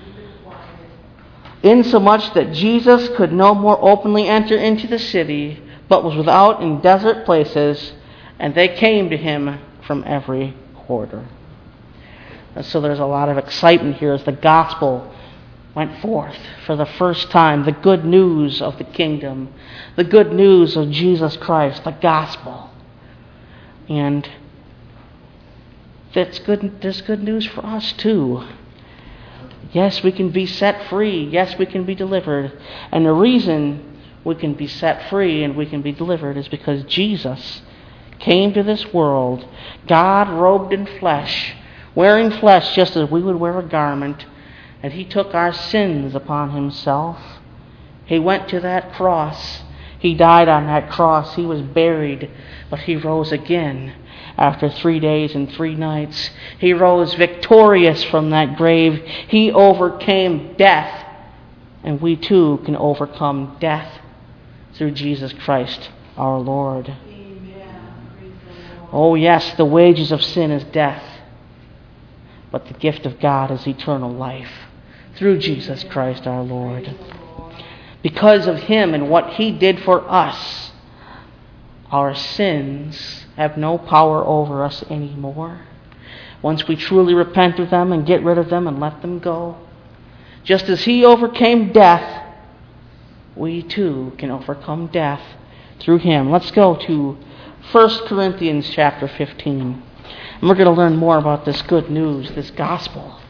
insomuch that Jesus could no more openly enter into the city, but was without in desert places, and they came to him from every quarter. And so there's a lot of excitement here as the gospel went forth for the first time. The good news of the kingdom, the good news of Jesus Christ, the gospel. And there's good news for us too. Yes, we can be set free. Yes, we can be delivered. And the reason we can be set free and we can be delivered is because Jesus came to this world, God robed in flesh, wearing flesh just as we would wear a garment, and he took our sins upon himself. He went to that cross. He died on that cross. He was buried, but he rose again after 3 days and 3 nights. He rose victorious from that grave. He overcame death, and we too can overcome death through Jesus Christ our Lord. Oh yes, the wages of sin is death, but the gift of God is eternal life through Jesus Christ our Lord. Because of Him and what He did for us, our sins have no power over us anymore. Once we truly repent of them and get rid of them and let them go, just as He overcame death, we too can overcome death through Him. Let's go to 1 Corinthians chapter 15. And we're going to learn more about this good news, this gospel.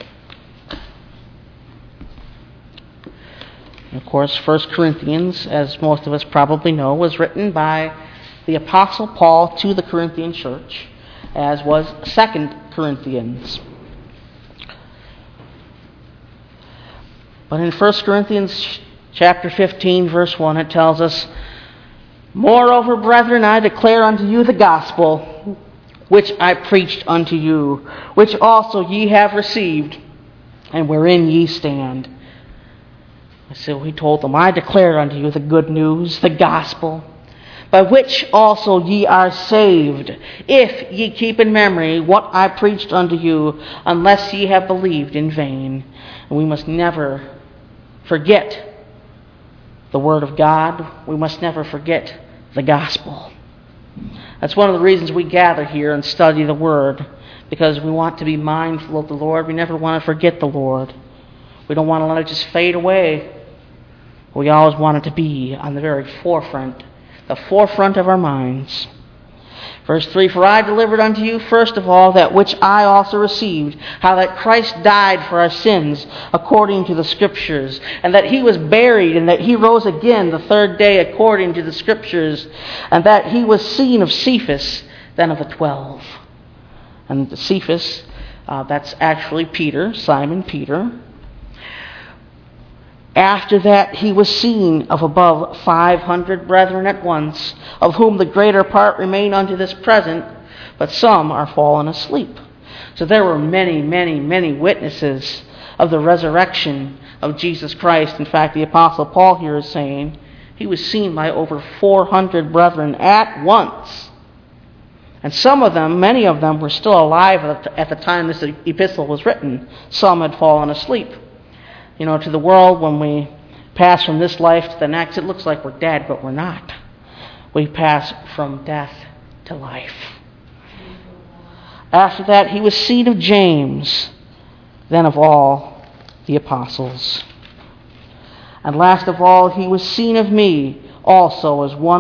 And of course, 1 Corinthians, as most of us probably know, was written by the Apostle Paul to the Corinthian church, as was 2 Corinthians. But in 1 Corinthians chapter 15, verse 1, it tells us, "Moreover, brethren, I declare unto you the gospel, which I preached unto you, which also ye have received, and wherein ye stand." So he told them, "I declare unto you the good news, the gospel, by which also ye are saved, if ye keep in memory what I preached unto you, unless ye have believed in vain." And we must never forget the Word of God. We must never forget the gospel. That's one of the reasons we gather here and study the Word, because we want to be mindful of the Lord. We never want to forget the Lord. We don't want to let it just fade away. We always want it to be on the very forefront of our minds. Verse 3, "For I delivered unto you first of all that which I also received, how that Christ died for our sins according to the Scriptures, and that He was buried, and that He rose again the third day according to the Scriptures, and that He was seen of Cephas, then of the 12. And Cephas, that's actually Peter, Simon Peter. "After that He was seen of above 500 brethren at once, of whom the greater part remain unto this present, but some are fallen asleep." So there were many, many, many witnesses of the resurrection of Jesus Christ. In fact, the Apostle Paul here is saying he was seen by over 400 brethren at once. And some of them, many of them, were still alive at the time this epistle was written. Some had fallen asleep. You know, to the world, when we pass from this life to the next, it looks like we're dead, but we're not. We pass from death to life. After that, He was seen of James, then of all the apostles. And last of all, He was seen of me also,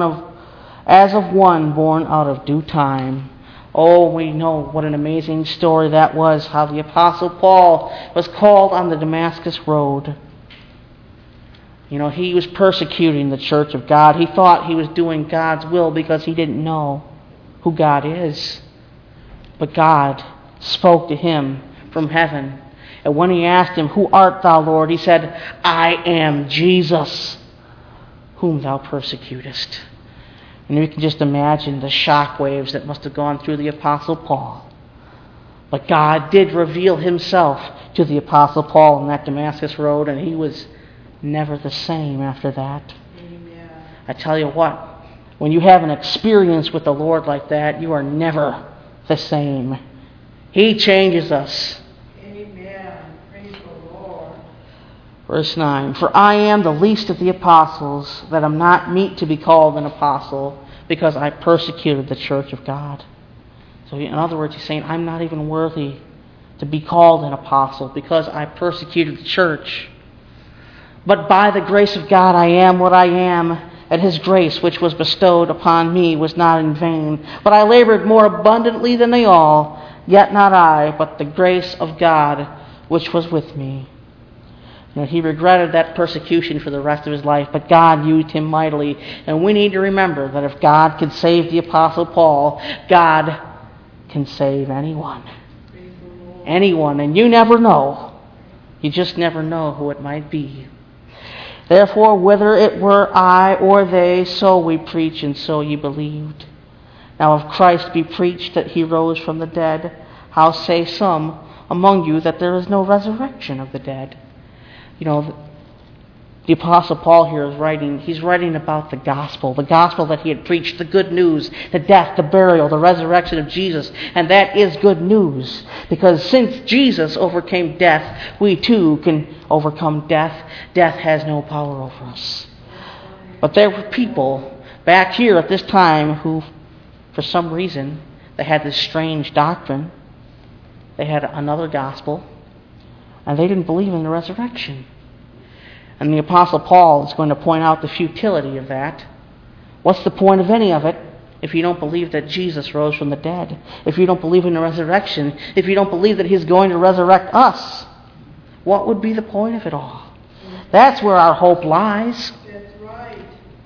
as of one born out of due time. Oh, we know what an amazing story that was, how the Apostle Paul was called on the Damascus Road. You know, he was persecuting the church of God. He thought he was doing God's will because he didn't know who God is. But God spoke to him from heaven. And when he asked him, "Who art thou, Lord?" he said, "I am Jesus, whom thou persecutest." And you can just imagine the shock waves that must have gone through the Apostle Paul. But God did reveal Himself to the Apostle Paul on that Damascus road, and he was never the same after that. Amen. I tell you what, when you have an experience with the Lord like that, you are never the same. He changes us. Amen. Praise the Lord. Verse 9, "For I am the least of the apostles, that am not meet to be called an apostle, because I persecuted the church of God." So in other words, he's saying, I'm not even worthy to be called an apostle, because I persecuted the church. "But by the grace of God I am what I am, and His grace which was bestowed upon me was not in vain. But I labored more abundantly than they all, yet not I, but the grace of God which was with me." You know, he regretted that persecution for the rest of his life, but God used him mightily. And we need to remember that if God could save the Apostle Paul, God can save anyone. Praise the Lord. Anyone, and you never know. You just never know who it might be. "Therefore, whether it were I or they, so we preach, and so ye believed. Now if Christ be preached that He rose from the dead, how say some among you that there is no resurrection of the dead?" You know, The Apostle Paul here is writing, he's writing about the gospel that he had preached, the good news, the death, the burial, the resurrection of Jesus. And that is good news, because since Jesus overcame death, we too can overcome death. Death has no power over us. But there were people back here at this time who, for some reason, they had this strange doctrine. They had another gospel, and they didn't believe in the resurrection. And the Apostle Paul is going to point out the futility of that. What's the point of any of it if you don't believe that Jesus rose from the dead? If you don't believe in the resurrection? If you don't believe that He's going to resurrect us? What would be the point of it all? That's where our hope lies. That's right.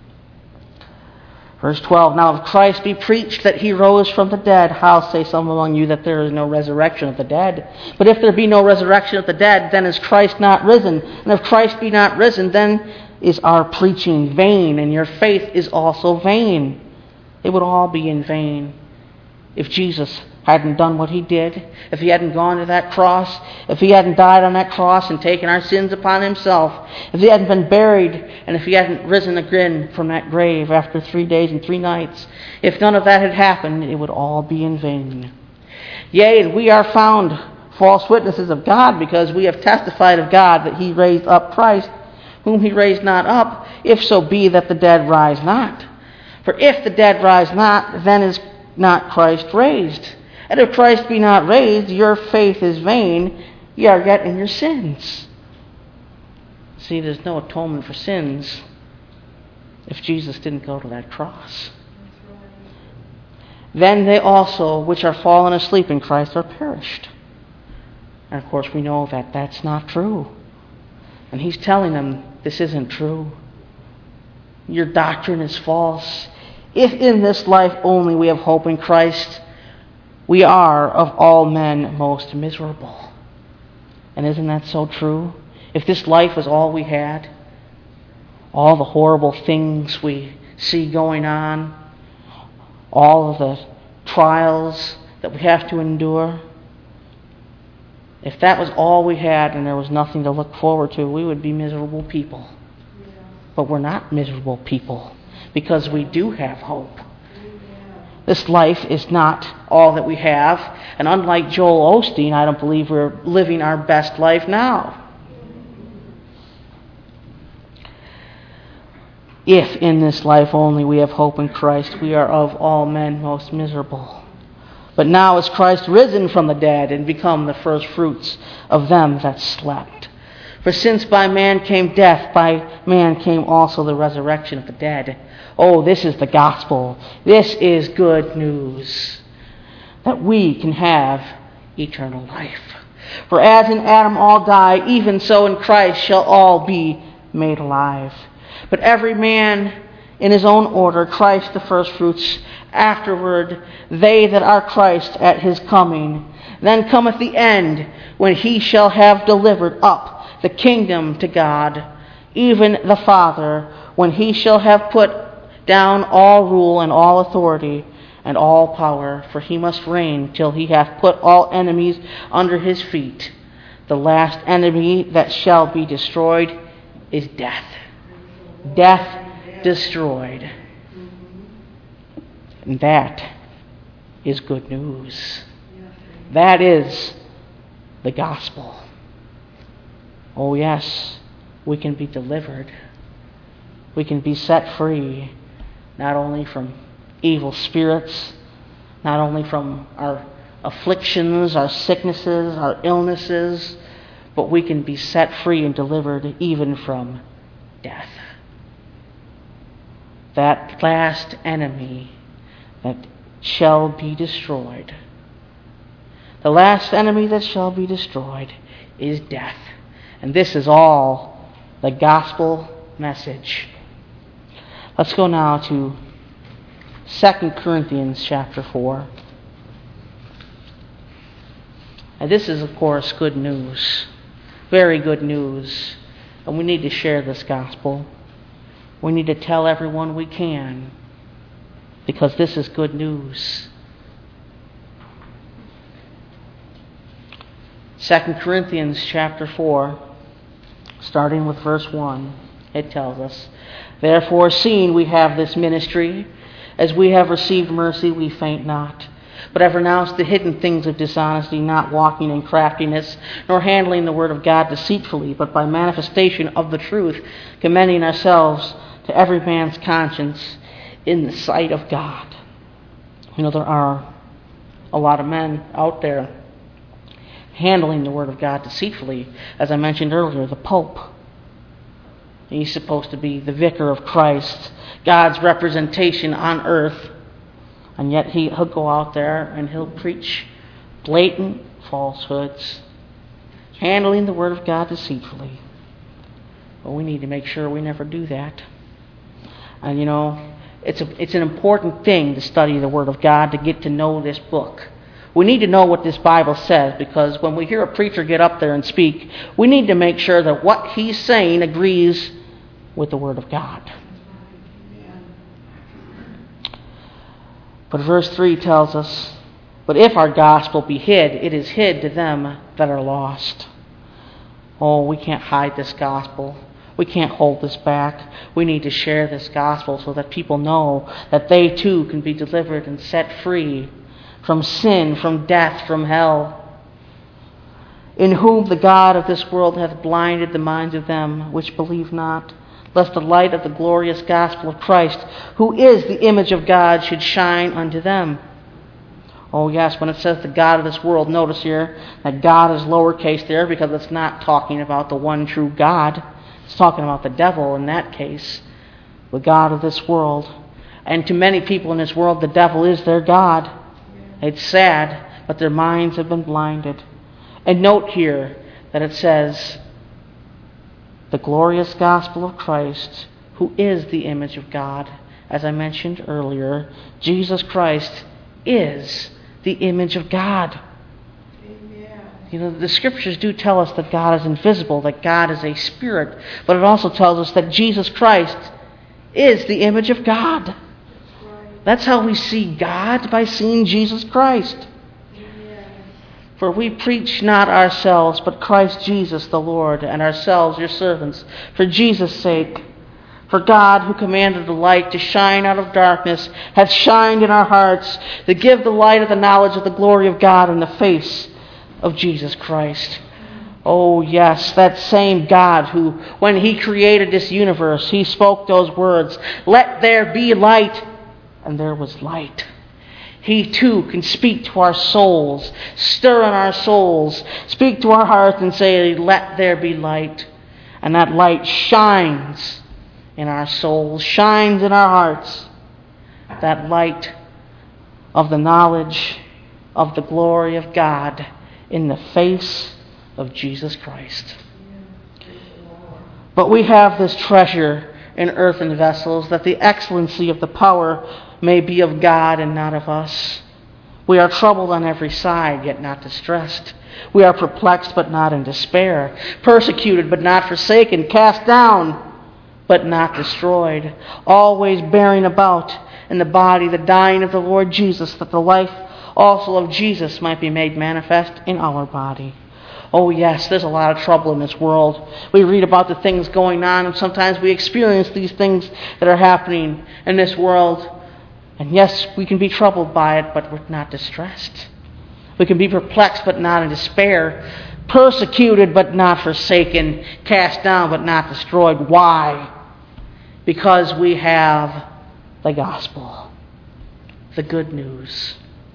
Verse 12, now if Christ be preached that He rose from the dead, how say some among you that there is no resurrection of the dead? But if there be no resurrection of the dead, then is Christ not risen? And if Christ be not risen, then is our preaching vain, and your faith is also vain. It would all be in vain if Jesus hadn't done what He did, if He hadn't gone to that cross, if He hadn't died on that cross and taken our sins upon Himself, if He hadn't been buried, and if He hadn't risen again from that grave after 3 days and 3 nights. If none of that had happened, it would all be in vain. Yea, and we are found false witnesses of God, because we have testified of God that He raised up Christ, whom He raised not up, if so be that the dead rise not. For if the dead rise not, then is not Christ raised. And if Christ be not raised, your faith is vain, ye are yet in your sins. See, there's no atonement for sins if Jesus didn't go to that cross. Then they also, which are fallen asleep in Christ, are perished. And of course we know that that's not true. And He's telling them, this isn't true. Your doctrine is false. If in this life only we have hope in Christ, we are of all men most miserable. And isn't that so true? If this life was all we had, all the horrible things we see going on, all of the trials that we have to endure, if that was all we had and there was nothing to look forward to, we would be miserable people. But we're not miserable people, because we do have hope. This life is not all that we have, and unlike Joel Osteen, I don't believe we're living our best life now. If in this life only we have hope in Christ, we are of all men most miserable. But now is Christ risen from the dead and become the first fruits of them that slept. For since by man came death, by man came also the resurrection of the dead. Oh, this is the gospel. This is good news, that we can have eternal life. For as in Adam all die, even so in Christ shall all be made alive. But every man in his own order, Christ the firstfruits, afterward they that are Christ at His coming. Then cometh the end, when He shall have delivered up the kingdom to God, even the Father, when He shall have put down all rule and all authority and all power, for He must reign till He hath put all enemies under His feet. The last enemy that shall be destroyed is death. Death destroyed. And that is good news. That is the gospel. Oh yes, we can be delivered. We can be set free, not only from evil spirits, not only from our afflictions, our sicknesses, our illnesses, but we can be set free and delivered even from death. That last enemy that shall be destroyed. The last enemy that shall be destroyed is death. And this is all the gospel message. Let's go now to 2 Corinthians chapter 4. And this is, of course, good news. Very good news. And we need to share this gospel. We need to tell everyone we can, because this is good news. 2 Corinthians chapter 4, starting with verse 1. It tells us, therefore, seeing we have this ministry, as we have received mercy, we faint not, but have renounced the hidden things of dishonesty, not walking in craftiness, nor handling the word of God deceitfully, but by manifestation of the truth, commending ourselves to every man's conscience in the sight of God. You know, there are a lot of men out there handling the word of God deceitfully. As I mentioned earlier, the Pope. He's supposed to be the vicar of Christ, God's representation on earth. And yet he'll go out there and he'll preach blatant falsehoods, handling the word of God deceitfully. But we need to make sure we never do that. And you know, it's an important thing to study the word of God, to get to know this book. We need to know what this Bible says, because when we hear a preacher get up there and speak, we need to make sure that what he's saying agrees with the word of God. But verse 3 tells us, but if our gospel be hid, it is hid to them that are lost. Oh, we can't hide this gospel. We can't hold this back. We need to share this gospel so that people know that they too can be delivered and set free from sin, from death, from hell. In whom the God of this world hath blinded the minds of them which believe not, lest the light of the glorious gospel of Christ, who is the image of God, should shine unto them. Oh yes, when it says the God of this world, notice here that God is lowercase there, because it's not talking about the one true God. It's talking about the devil in that case, the God of this world. And to many people in this world, the devil is their God. It's sad, but their minds have been blinded. And note here that it says, the glorious gospel of Christ, who is the image of God. As I mentioned earlier, Jesus Christ is the image of God. Amen. You know, the scriptures do tell us that God is invisible, that God is a spirit, but it also tells us that Jesus Christ is the image of God. That's how we see God, by seeing Jesus Christ. For we preach not ourselves, but Christ Jesus the Lord, and ourselves your servants, for Jesus' sake. For God, who commanded the light to shine out of darkness, hath shined in our hearts to give the light of the knowledge of the glory of God in the face of Jesus Christ. Oh yes, that same God who, when He created this universe, He spoke those words, "Let there be light," and there was light. He too can speak to our souls, stir in our souls, speak to our hearts and say, "Let there be light." And that light shines in our souls, shines in our hearts. That light of the knowledge of the glory of God in the face of Jesus Christ. But we have this treasure in earthen vessels, that the excellency of the power may be of God and not of us. We are troubled on every side, yet not distressed. We are perplexed, but not in despair. Persecuted, but not forsaken. Cast down, but not destroyed. Always bearing about in the body the dying of the Lord Jesus, that the life also of Jesus might be made manifest in our body. Oh yes, there's a lot of trouble in this world. We read about the things going on, and sometimes we experience these things that are happening in this world. And yes, we can be troubled by it, but we're not distressed. We can be perplexed, but not in despair. Persecuted, but not forsaken. Cast down, but not destroyed. Why? Because we have the gospel, the good news.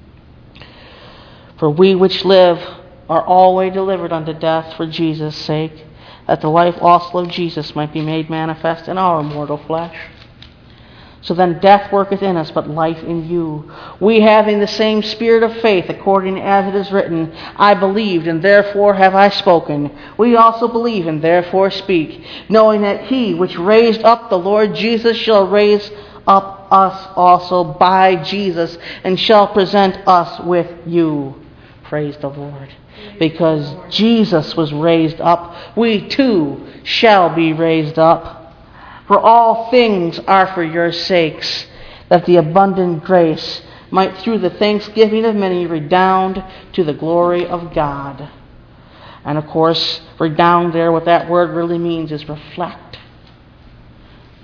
For we which live are always delivered unto death for Jesus' sake, that the life also of Jesus might be made manifest in our mortal flesh. So then death worketh in us, but life in you. We having the same spirit of faith, according as it is written, I believed, and therefore have I spoken. We also believe, and therefore speak, knowing that He which raised up the Lord Jesus shall raise up us also by Jesus, and shall present us with you. Praise the Lord. Because Jesus was raised up, we too shall be raised up. For all things are for your sakes, that the abundant grace might through the thanksgiving of many redound to the glory of God. And of course, redound there, what that word really means is reflect.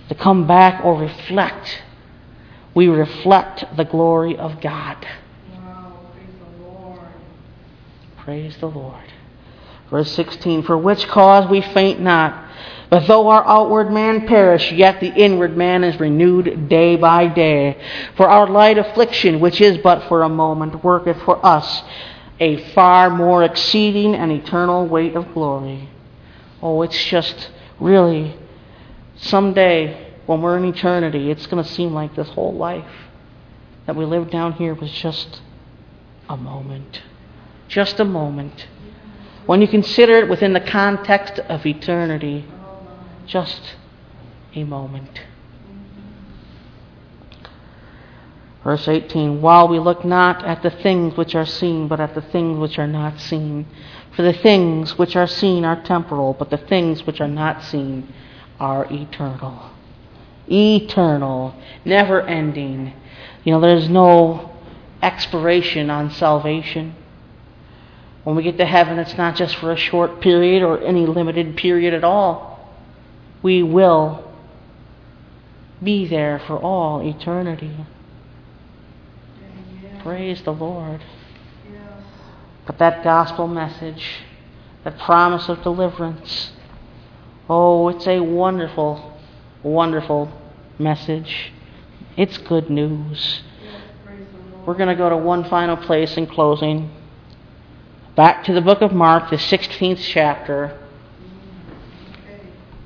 to come back or reflect. We reflect the glory of God. Wow, praise the Lord. Praise the Lord. Verse 16, for which cause we faint not, but though our outward man perish, yet the inward man is renewed day by day. For our light affliction, which is but for a moment, worketh for us a far more exceeding and eternal weight of glory. Oh, it's just really, someday when we're in eternity, it's going to seem like this whole life that we lived down here was just a moment. Just a moment. When you consider it within the context of eternity, just a moment. Verse 18, while we look not at the things which are seen, but at the things which are not seen. For the things which are seen are temporal, but the things which are not seen are eternal. Eternal, never ending. You know, there's no expiration on salvation. When we get to heaven, it's not just for a short period or any limited period at all. We will be there for all eternity. Amen. Praise the Lord. Yes. But that gospel message, that promise of deliverance, oh, it's a wonderful, wonderful message. It's good news. Yes, praise the Lord. We're going to go to one final place in closing. Back to the book of Mark, the 16th chapter. Okay.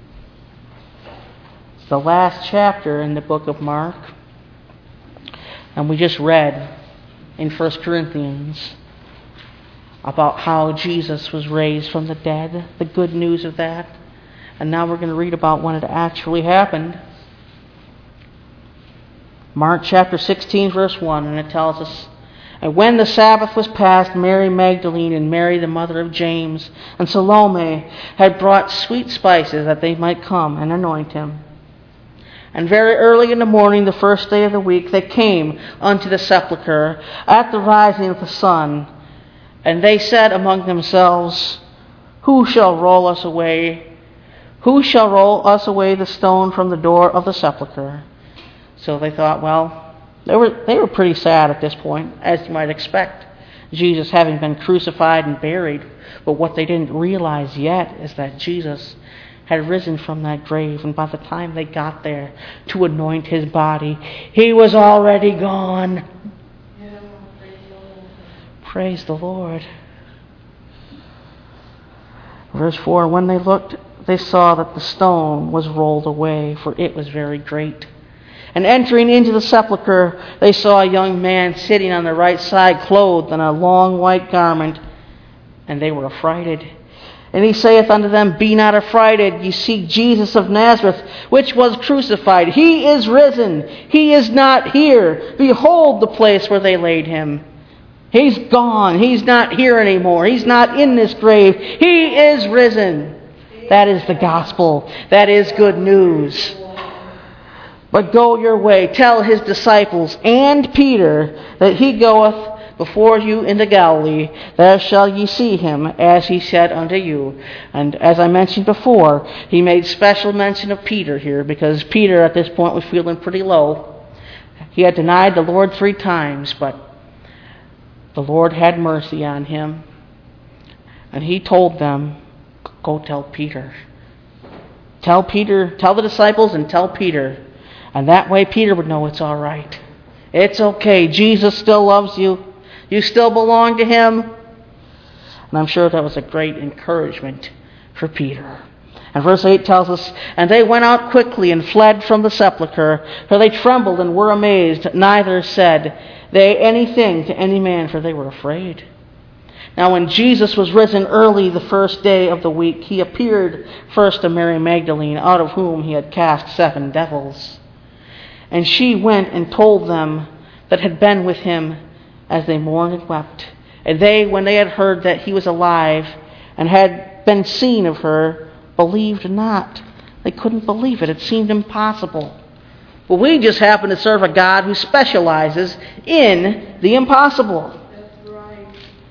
It's the last chapter in the book of Mark. And we just read in 1 Corinthians about how Jesus was raised from the dead, the good news of that. And now we're going to read about when it actually happened. Mark chapter 16, verse 1, and it tells us, and when the Sabbath was past, Mary Magdalene and Mary the mother of James and Salome had brought sweet spices that they might come and anoint him. And very early in the morning, the first day of the week, they came unto the sepulchre at the rising of the sun. And they said among themselves, Who shall roll us away the stone from the door of the sepulchre? So they thought, well, they were pretty sad at this point, as you might expect, Jesus having been crucified and buried. But what they didn't realize yet is that Jesus had risen from that grave, and by the time they got there to anoint his body, he was already gone. Yeah, praise the Lord. Praise the Lord. Verse 4, when they looked, they saw that the stone was rolled away, for it was very great. And entering into the sepulchre, they saw a young man sitting on the right side, clothed in a long white garment, and they were affrighted. And he saith unto them, Be not affrighted, ye seek Jesus of Nazareth, which was crucified. He is risen. He is not here. Behold the place where they laid him. He's gone. He's not here anymore. He's not in this grave. He is risen. That is the gospel. That is good news. But go your way, tell his disciples and Peter that he goeth before you into Galilee. There shall ye see him, as he said unto you. And as I mentioned before, he made special mention of Peter here, because Peter at this point was feeling pretty low. He had denied the Lord 3 times, but the Lord had mercy on him. And he told them, Go tell Peter. Tell Peter, tell the disciples and tell Peter. And that way Peter would know it's all right. It's okay. Jesus still loves you. You still belong to him. And I'm sure that was a great encouragement for Peter. And verse 8 tells us, And they went out quickly and fled from the sepulchre, for they trembled and were amazed. Neither said they anything to any man, for they were afraid. Now when Jesus was risen early the first day of the week, he appeared first to Mary Magdalene, out of whom he had cast 7 devils. And she went and told them that had been with him, as they mourned and wept. And they, when they had heard that he was alive and had been seen of her, believed not. They couldn't believe it. It seemed impossible. But we just happen to serve a God who specializes in the impossible. That's right.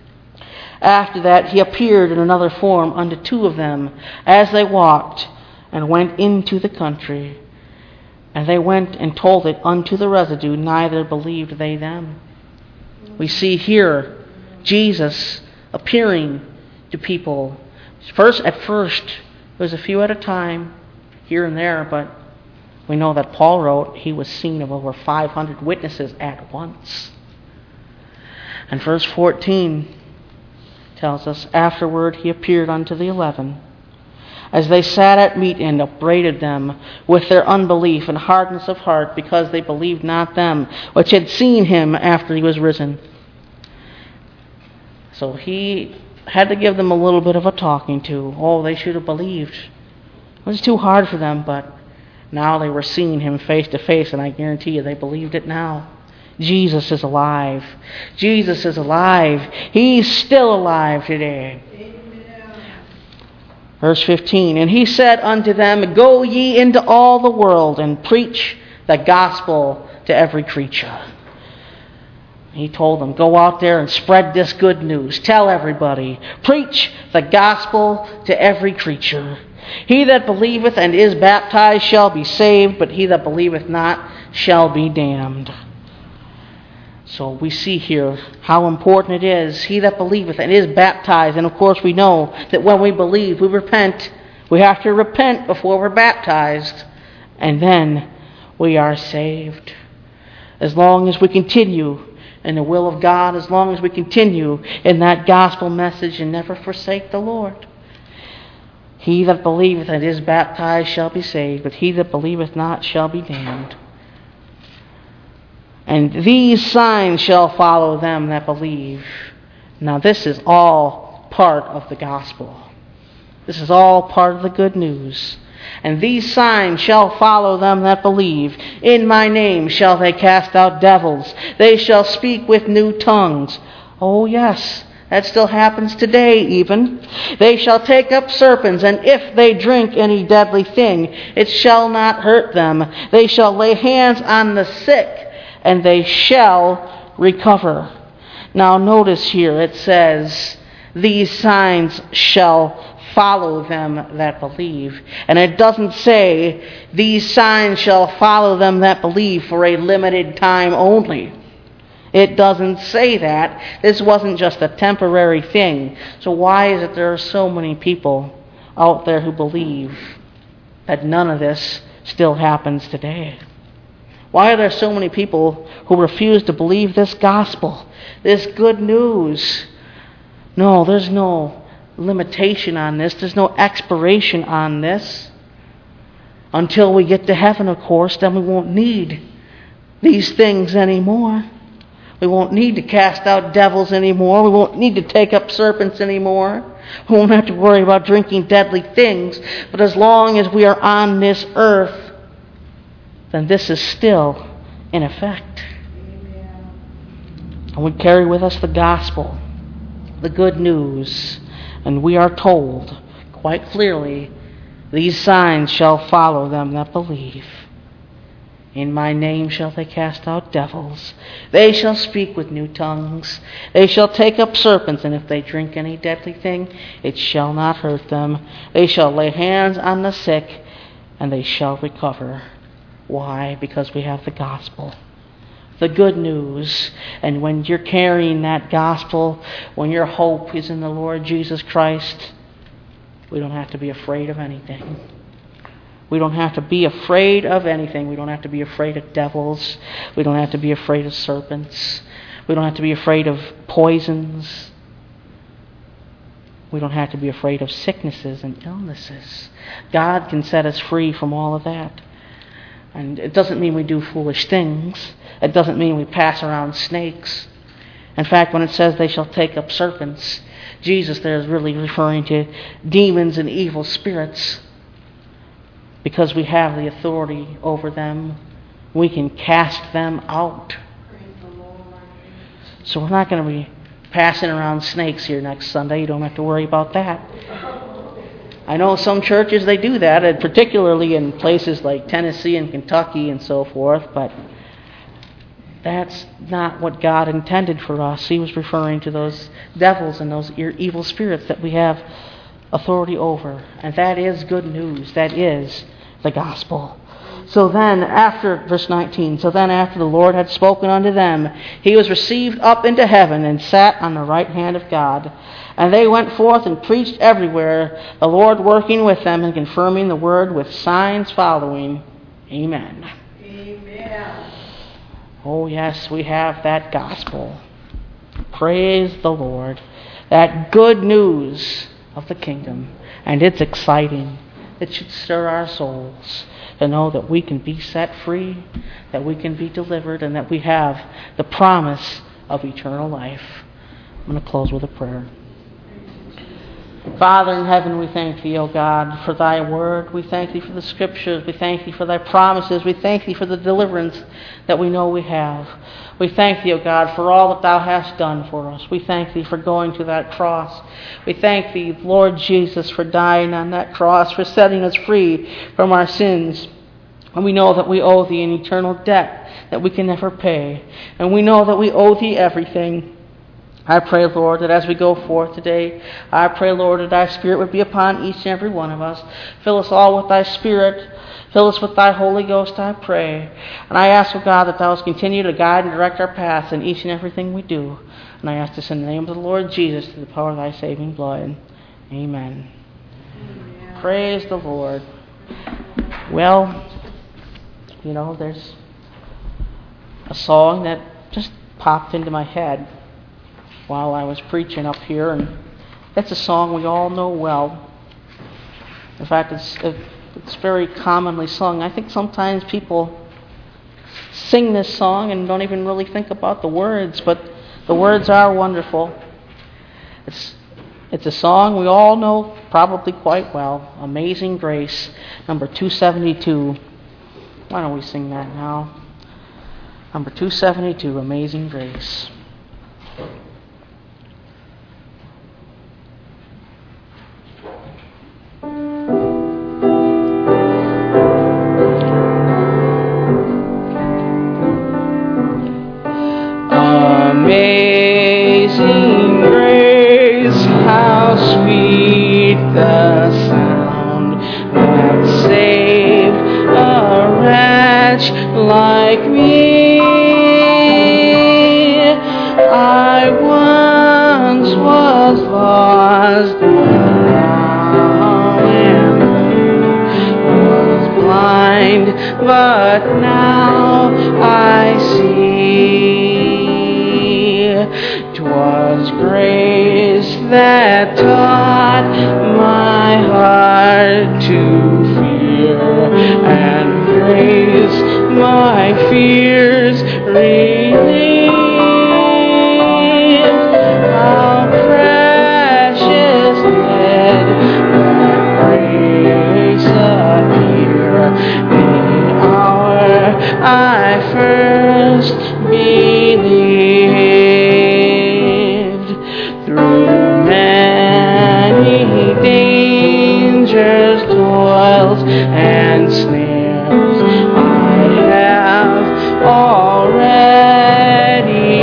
After that, he appeared in another form unto 2 of them as they walked and went into the country. And they went and told it unto the residue, neither believed they them. We see here Jesus appearing to people. At first, it was a few at a time, here and there, but we know that Paul wrote he was seen of over 500 witnesses at once. And verse 14 tells us, afterward he appeared unto the 11, as they sat at meat, and upbraided them with their unbelief and hardness of heart, because they believed not them which had seen him after he was risen. So he had to give them a little bit of a talking to. Oh, they should have believed. It was too hard for them, but now they were seeing him face to face, and I guarantee you they believed it now. Jesus is alive. Jesus is alive. He's still alive today. Verse 15, and he said unto them, go ye into all the world and preach the gospel to every creature. He told them, go out there and spread this good news. Tell everybody. Preach the gospel to every creature. He that believeth and is baptized shall be saved, but he that believeth not shall be damned. So we see here how important it is. He that believeth and is baptized. And of course we know that when we believe, we repent. We have to repent before we're baptized. And then we are saved. As long as we continue in the will of God, as long as we continue in that gospel message and never forsake the Lord. He that believeth and is baptized shall be saved, but he that believeth not shall be damned. And these signs shall follow them that believe. Now this is all part of the gospel. This is all part of the good news. And these signs shall follow them that believe. In my name shall they cast out devils. They shall speak with new tongues. Oh yes, that still happens today even. They shall take up serpents, and if they drink any deadly thing, it shall not hurt them. They shall lay hands on the sick, and they shall recover. Now notice here it says, these signs shall follow them that believe. And it doesn't say, these signs shall follow them that believe for a limited time only. It doesn't say that. This wasn't just a temporary thing. So why is it there are so many people out there who believe that none of this still happens today? Why are there so many people who refuse to believe this gospel, this good news? No, there's no limitation on this. There's no expiration on this. Until we get to heaven, of course, then we won't need these things anymore. We won't need to cast out devils anymore. We won't need to take up serpents anymore. We won't have to worry about drinking deadly things. But as long as we are on this earth, then this is still in effect. And we carry with us the gospel, the good news, and we are told quite clearly, these signs shall follow them that believe. In my name shall they cast out devils. They shall speak with new tongues. They shall take up serpents, and if they drink any deadly thing, it shall not hurt them. They shall lay hands on the sick, and they shall recover. Why? Because we have the gospel, the good news. And when you're carrying that gospel, when your hope is in the Lord Jesus Christ, we don't have to be afraid of anything. We don't have to be afraid of anything. We don't have to be afraid of devils. We don't have to be afraid of serpents. We don't have to be afraid of poisons. We don't have to be afraid of sicknesses and illnesses. God can set us free from all of that. And it doesn't mean we do foolish things. It doesn't mean we pass around snakes. In fact, when it says they shall take up serpents, Jesus there is really referring to demons and evil spirits. Because we have the authority over them, we can cast them out. So we're not going to be passing around snakes here next Sunday. You don't have to worry about that. I know some churches, they do that, and particularly in places like Tennessee and Kentucky and so forth, but that's not what God intended for us. He was referring to those devils and those evil spirits that we have authority over. And that is good news. That is the gospel. So then, verse 19, so then after the Lord had spoken unto them, he was received up into heaven and sat on the right hand of God. And they went forth and preached everywhere, the Lord working with them and confirming the word with signs following. Amen. Amen. Oh yes, we have that gospel. Praise the Lord. That good news of the kingdom. And it's exciting. It should stir our souls to know that we can be set free, that we can be delivered, and that we have the promise of eternal life. I'm going to close with a prayer. Father in heaven, we thank Thee, O God, for Thy word. We thank Thee for the Scriptures. We thank Thee for Thy promises. We thank Thee for the deliverance that we know we have. We thank Thee, O God, for all that Thou hast done for us. We thank Thee for going to that cross. We thank Thee, Lord Jesus, for dying on that cross, for setting us free from our sins. And we know that we owe Thee an eternal debt that we can never pay. And we know that we owe Thee everything. I pray, Lord, that as we go forth today, I pray, Lord, that Thy Spirit would be upon each and every one of us. Fill us all with Thy Spirit. Fill us with Thy Holy Ghost, I pray. And I ask, O God, that Thou will continue to guide and direct our paths in each and everything we do. And I ask this in the name of the Lord Jesus, through the power of Thy saving blood. Amen. Amen. Praise the Lord. Well, there's a song that just popped into my head while I was preaching up here, and that's a song we all know well. In fact, it's very commonly sung. I think sometimes people sing this song and don't even really think about the words, but the words are wonderful. It's a song we all know probably quite well, Amazing Grace, number 272. Why don't we sing that now? Number 272, Amazing Grace. Amazing grace, how sweet the sound that saved a wretch like me. I once was lost, but now am found. Was blind, but now I see. 'Twas grace that taught my heart to fear, and grace my fears relieved. How precious did that grace appear the hour I first believed. Through many dangers, toils, and snares, I have already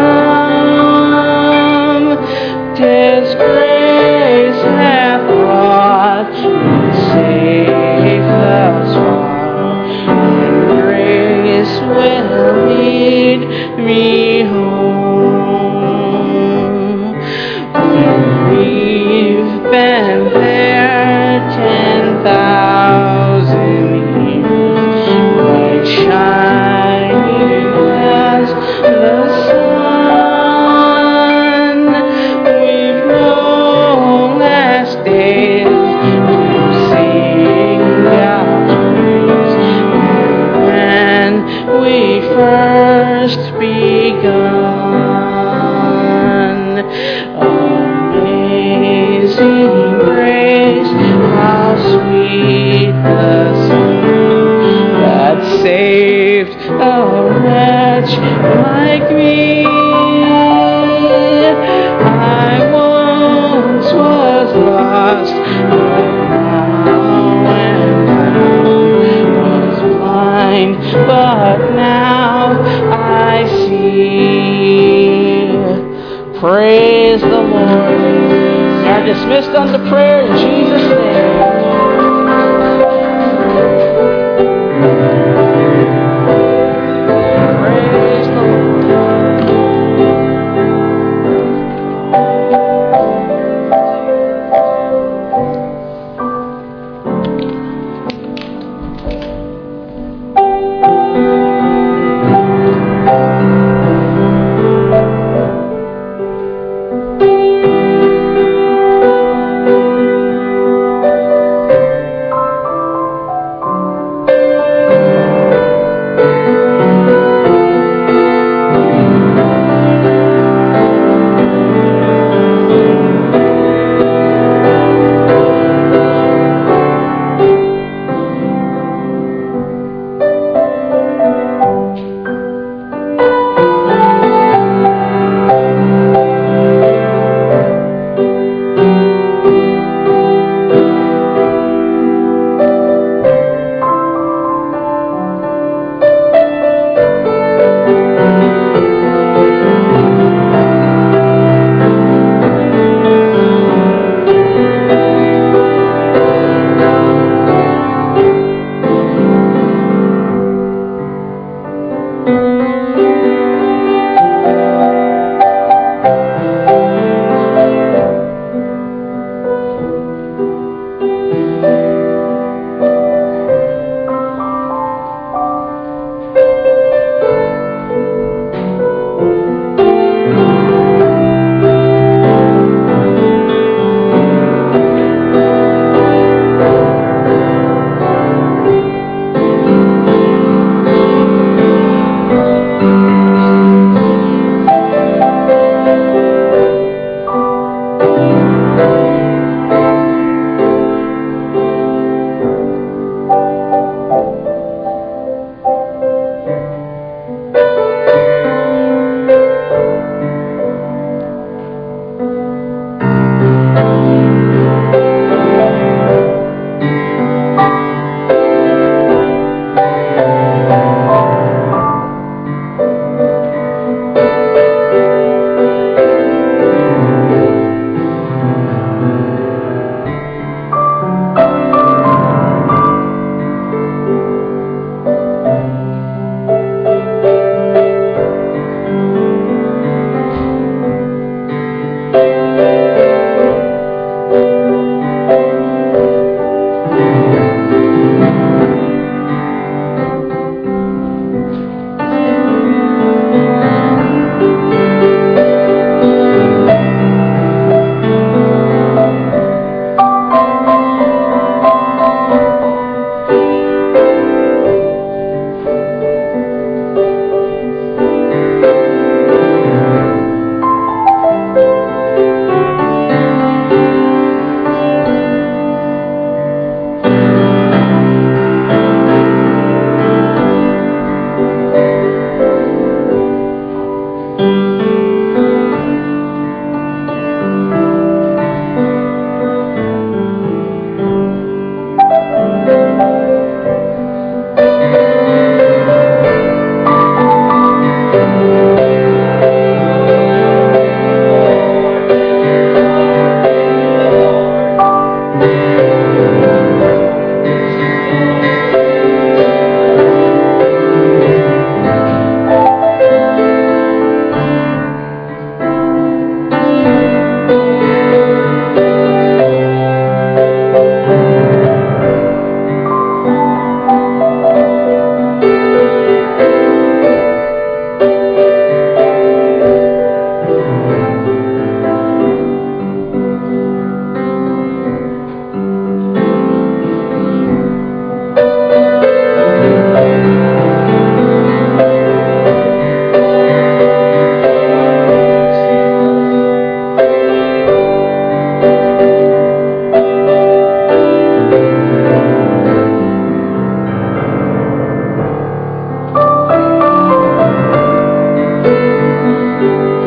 come. 'Tis grace hath brought me safe thus far, and grace will lead me home. We've been there 10,000 years, bright shining as the sun. We've no last days to sing God's praise than when we first begun. Amazing grace, how sweet the sound that saved a wretch like me. I once was lost, but now am found. Was blind, but now I see. Praise the Lord. You are dismissed unto prayer in Jesus' name. Amen.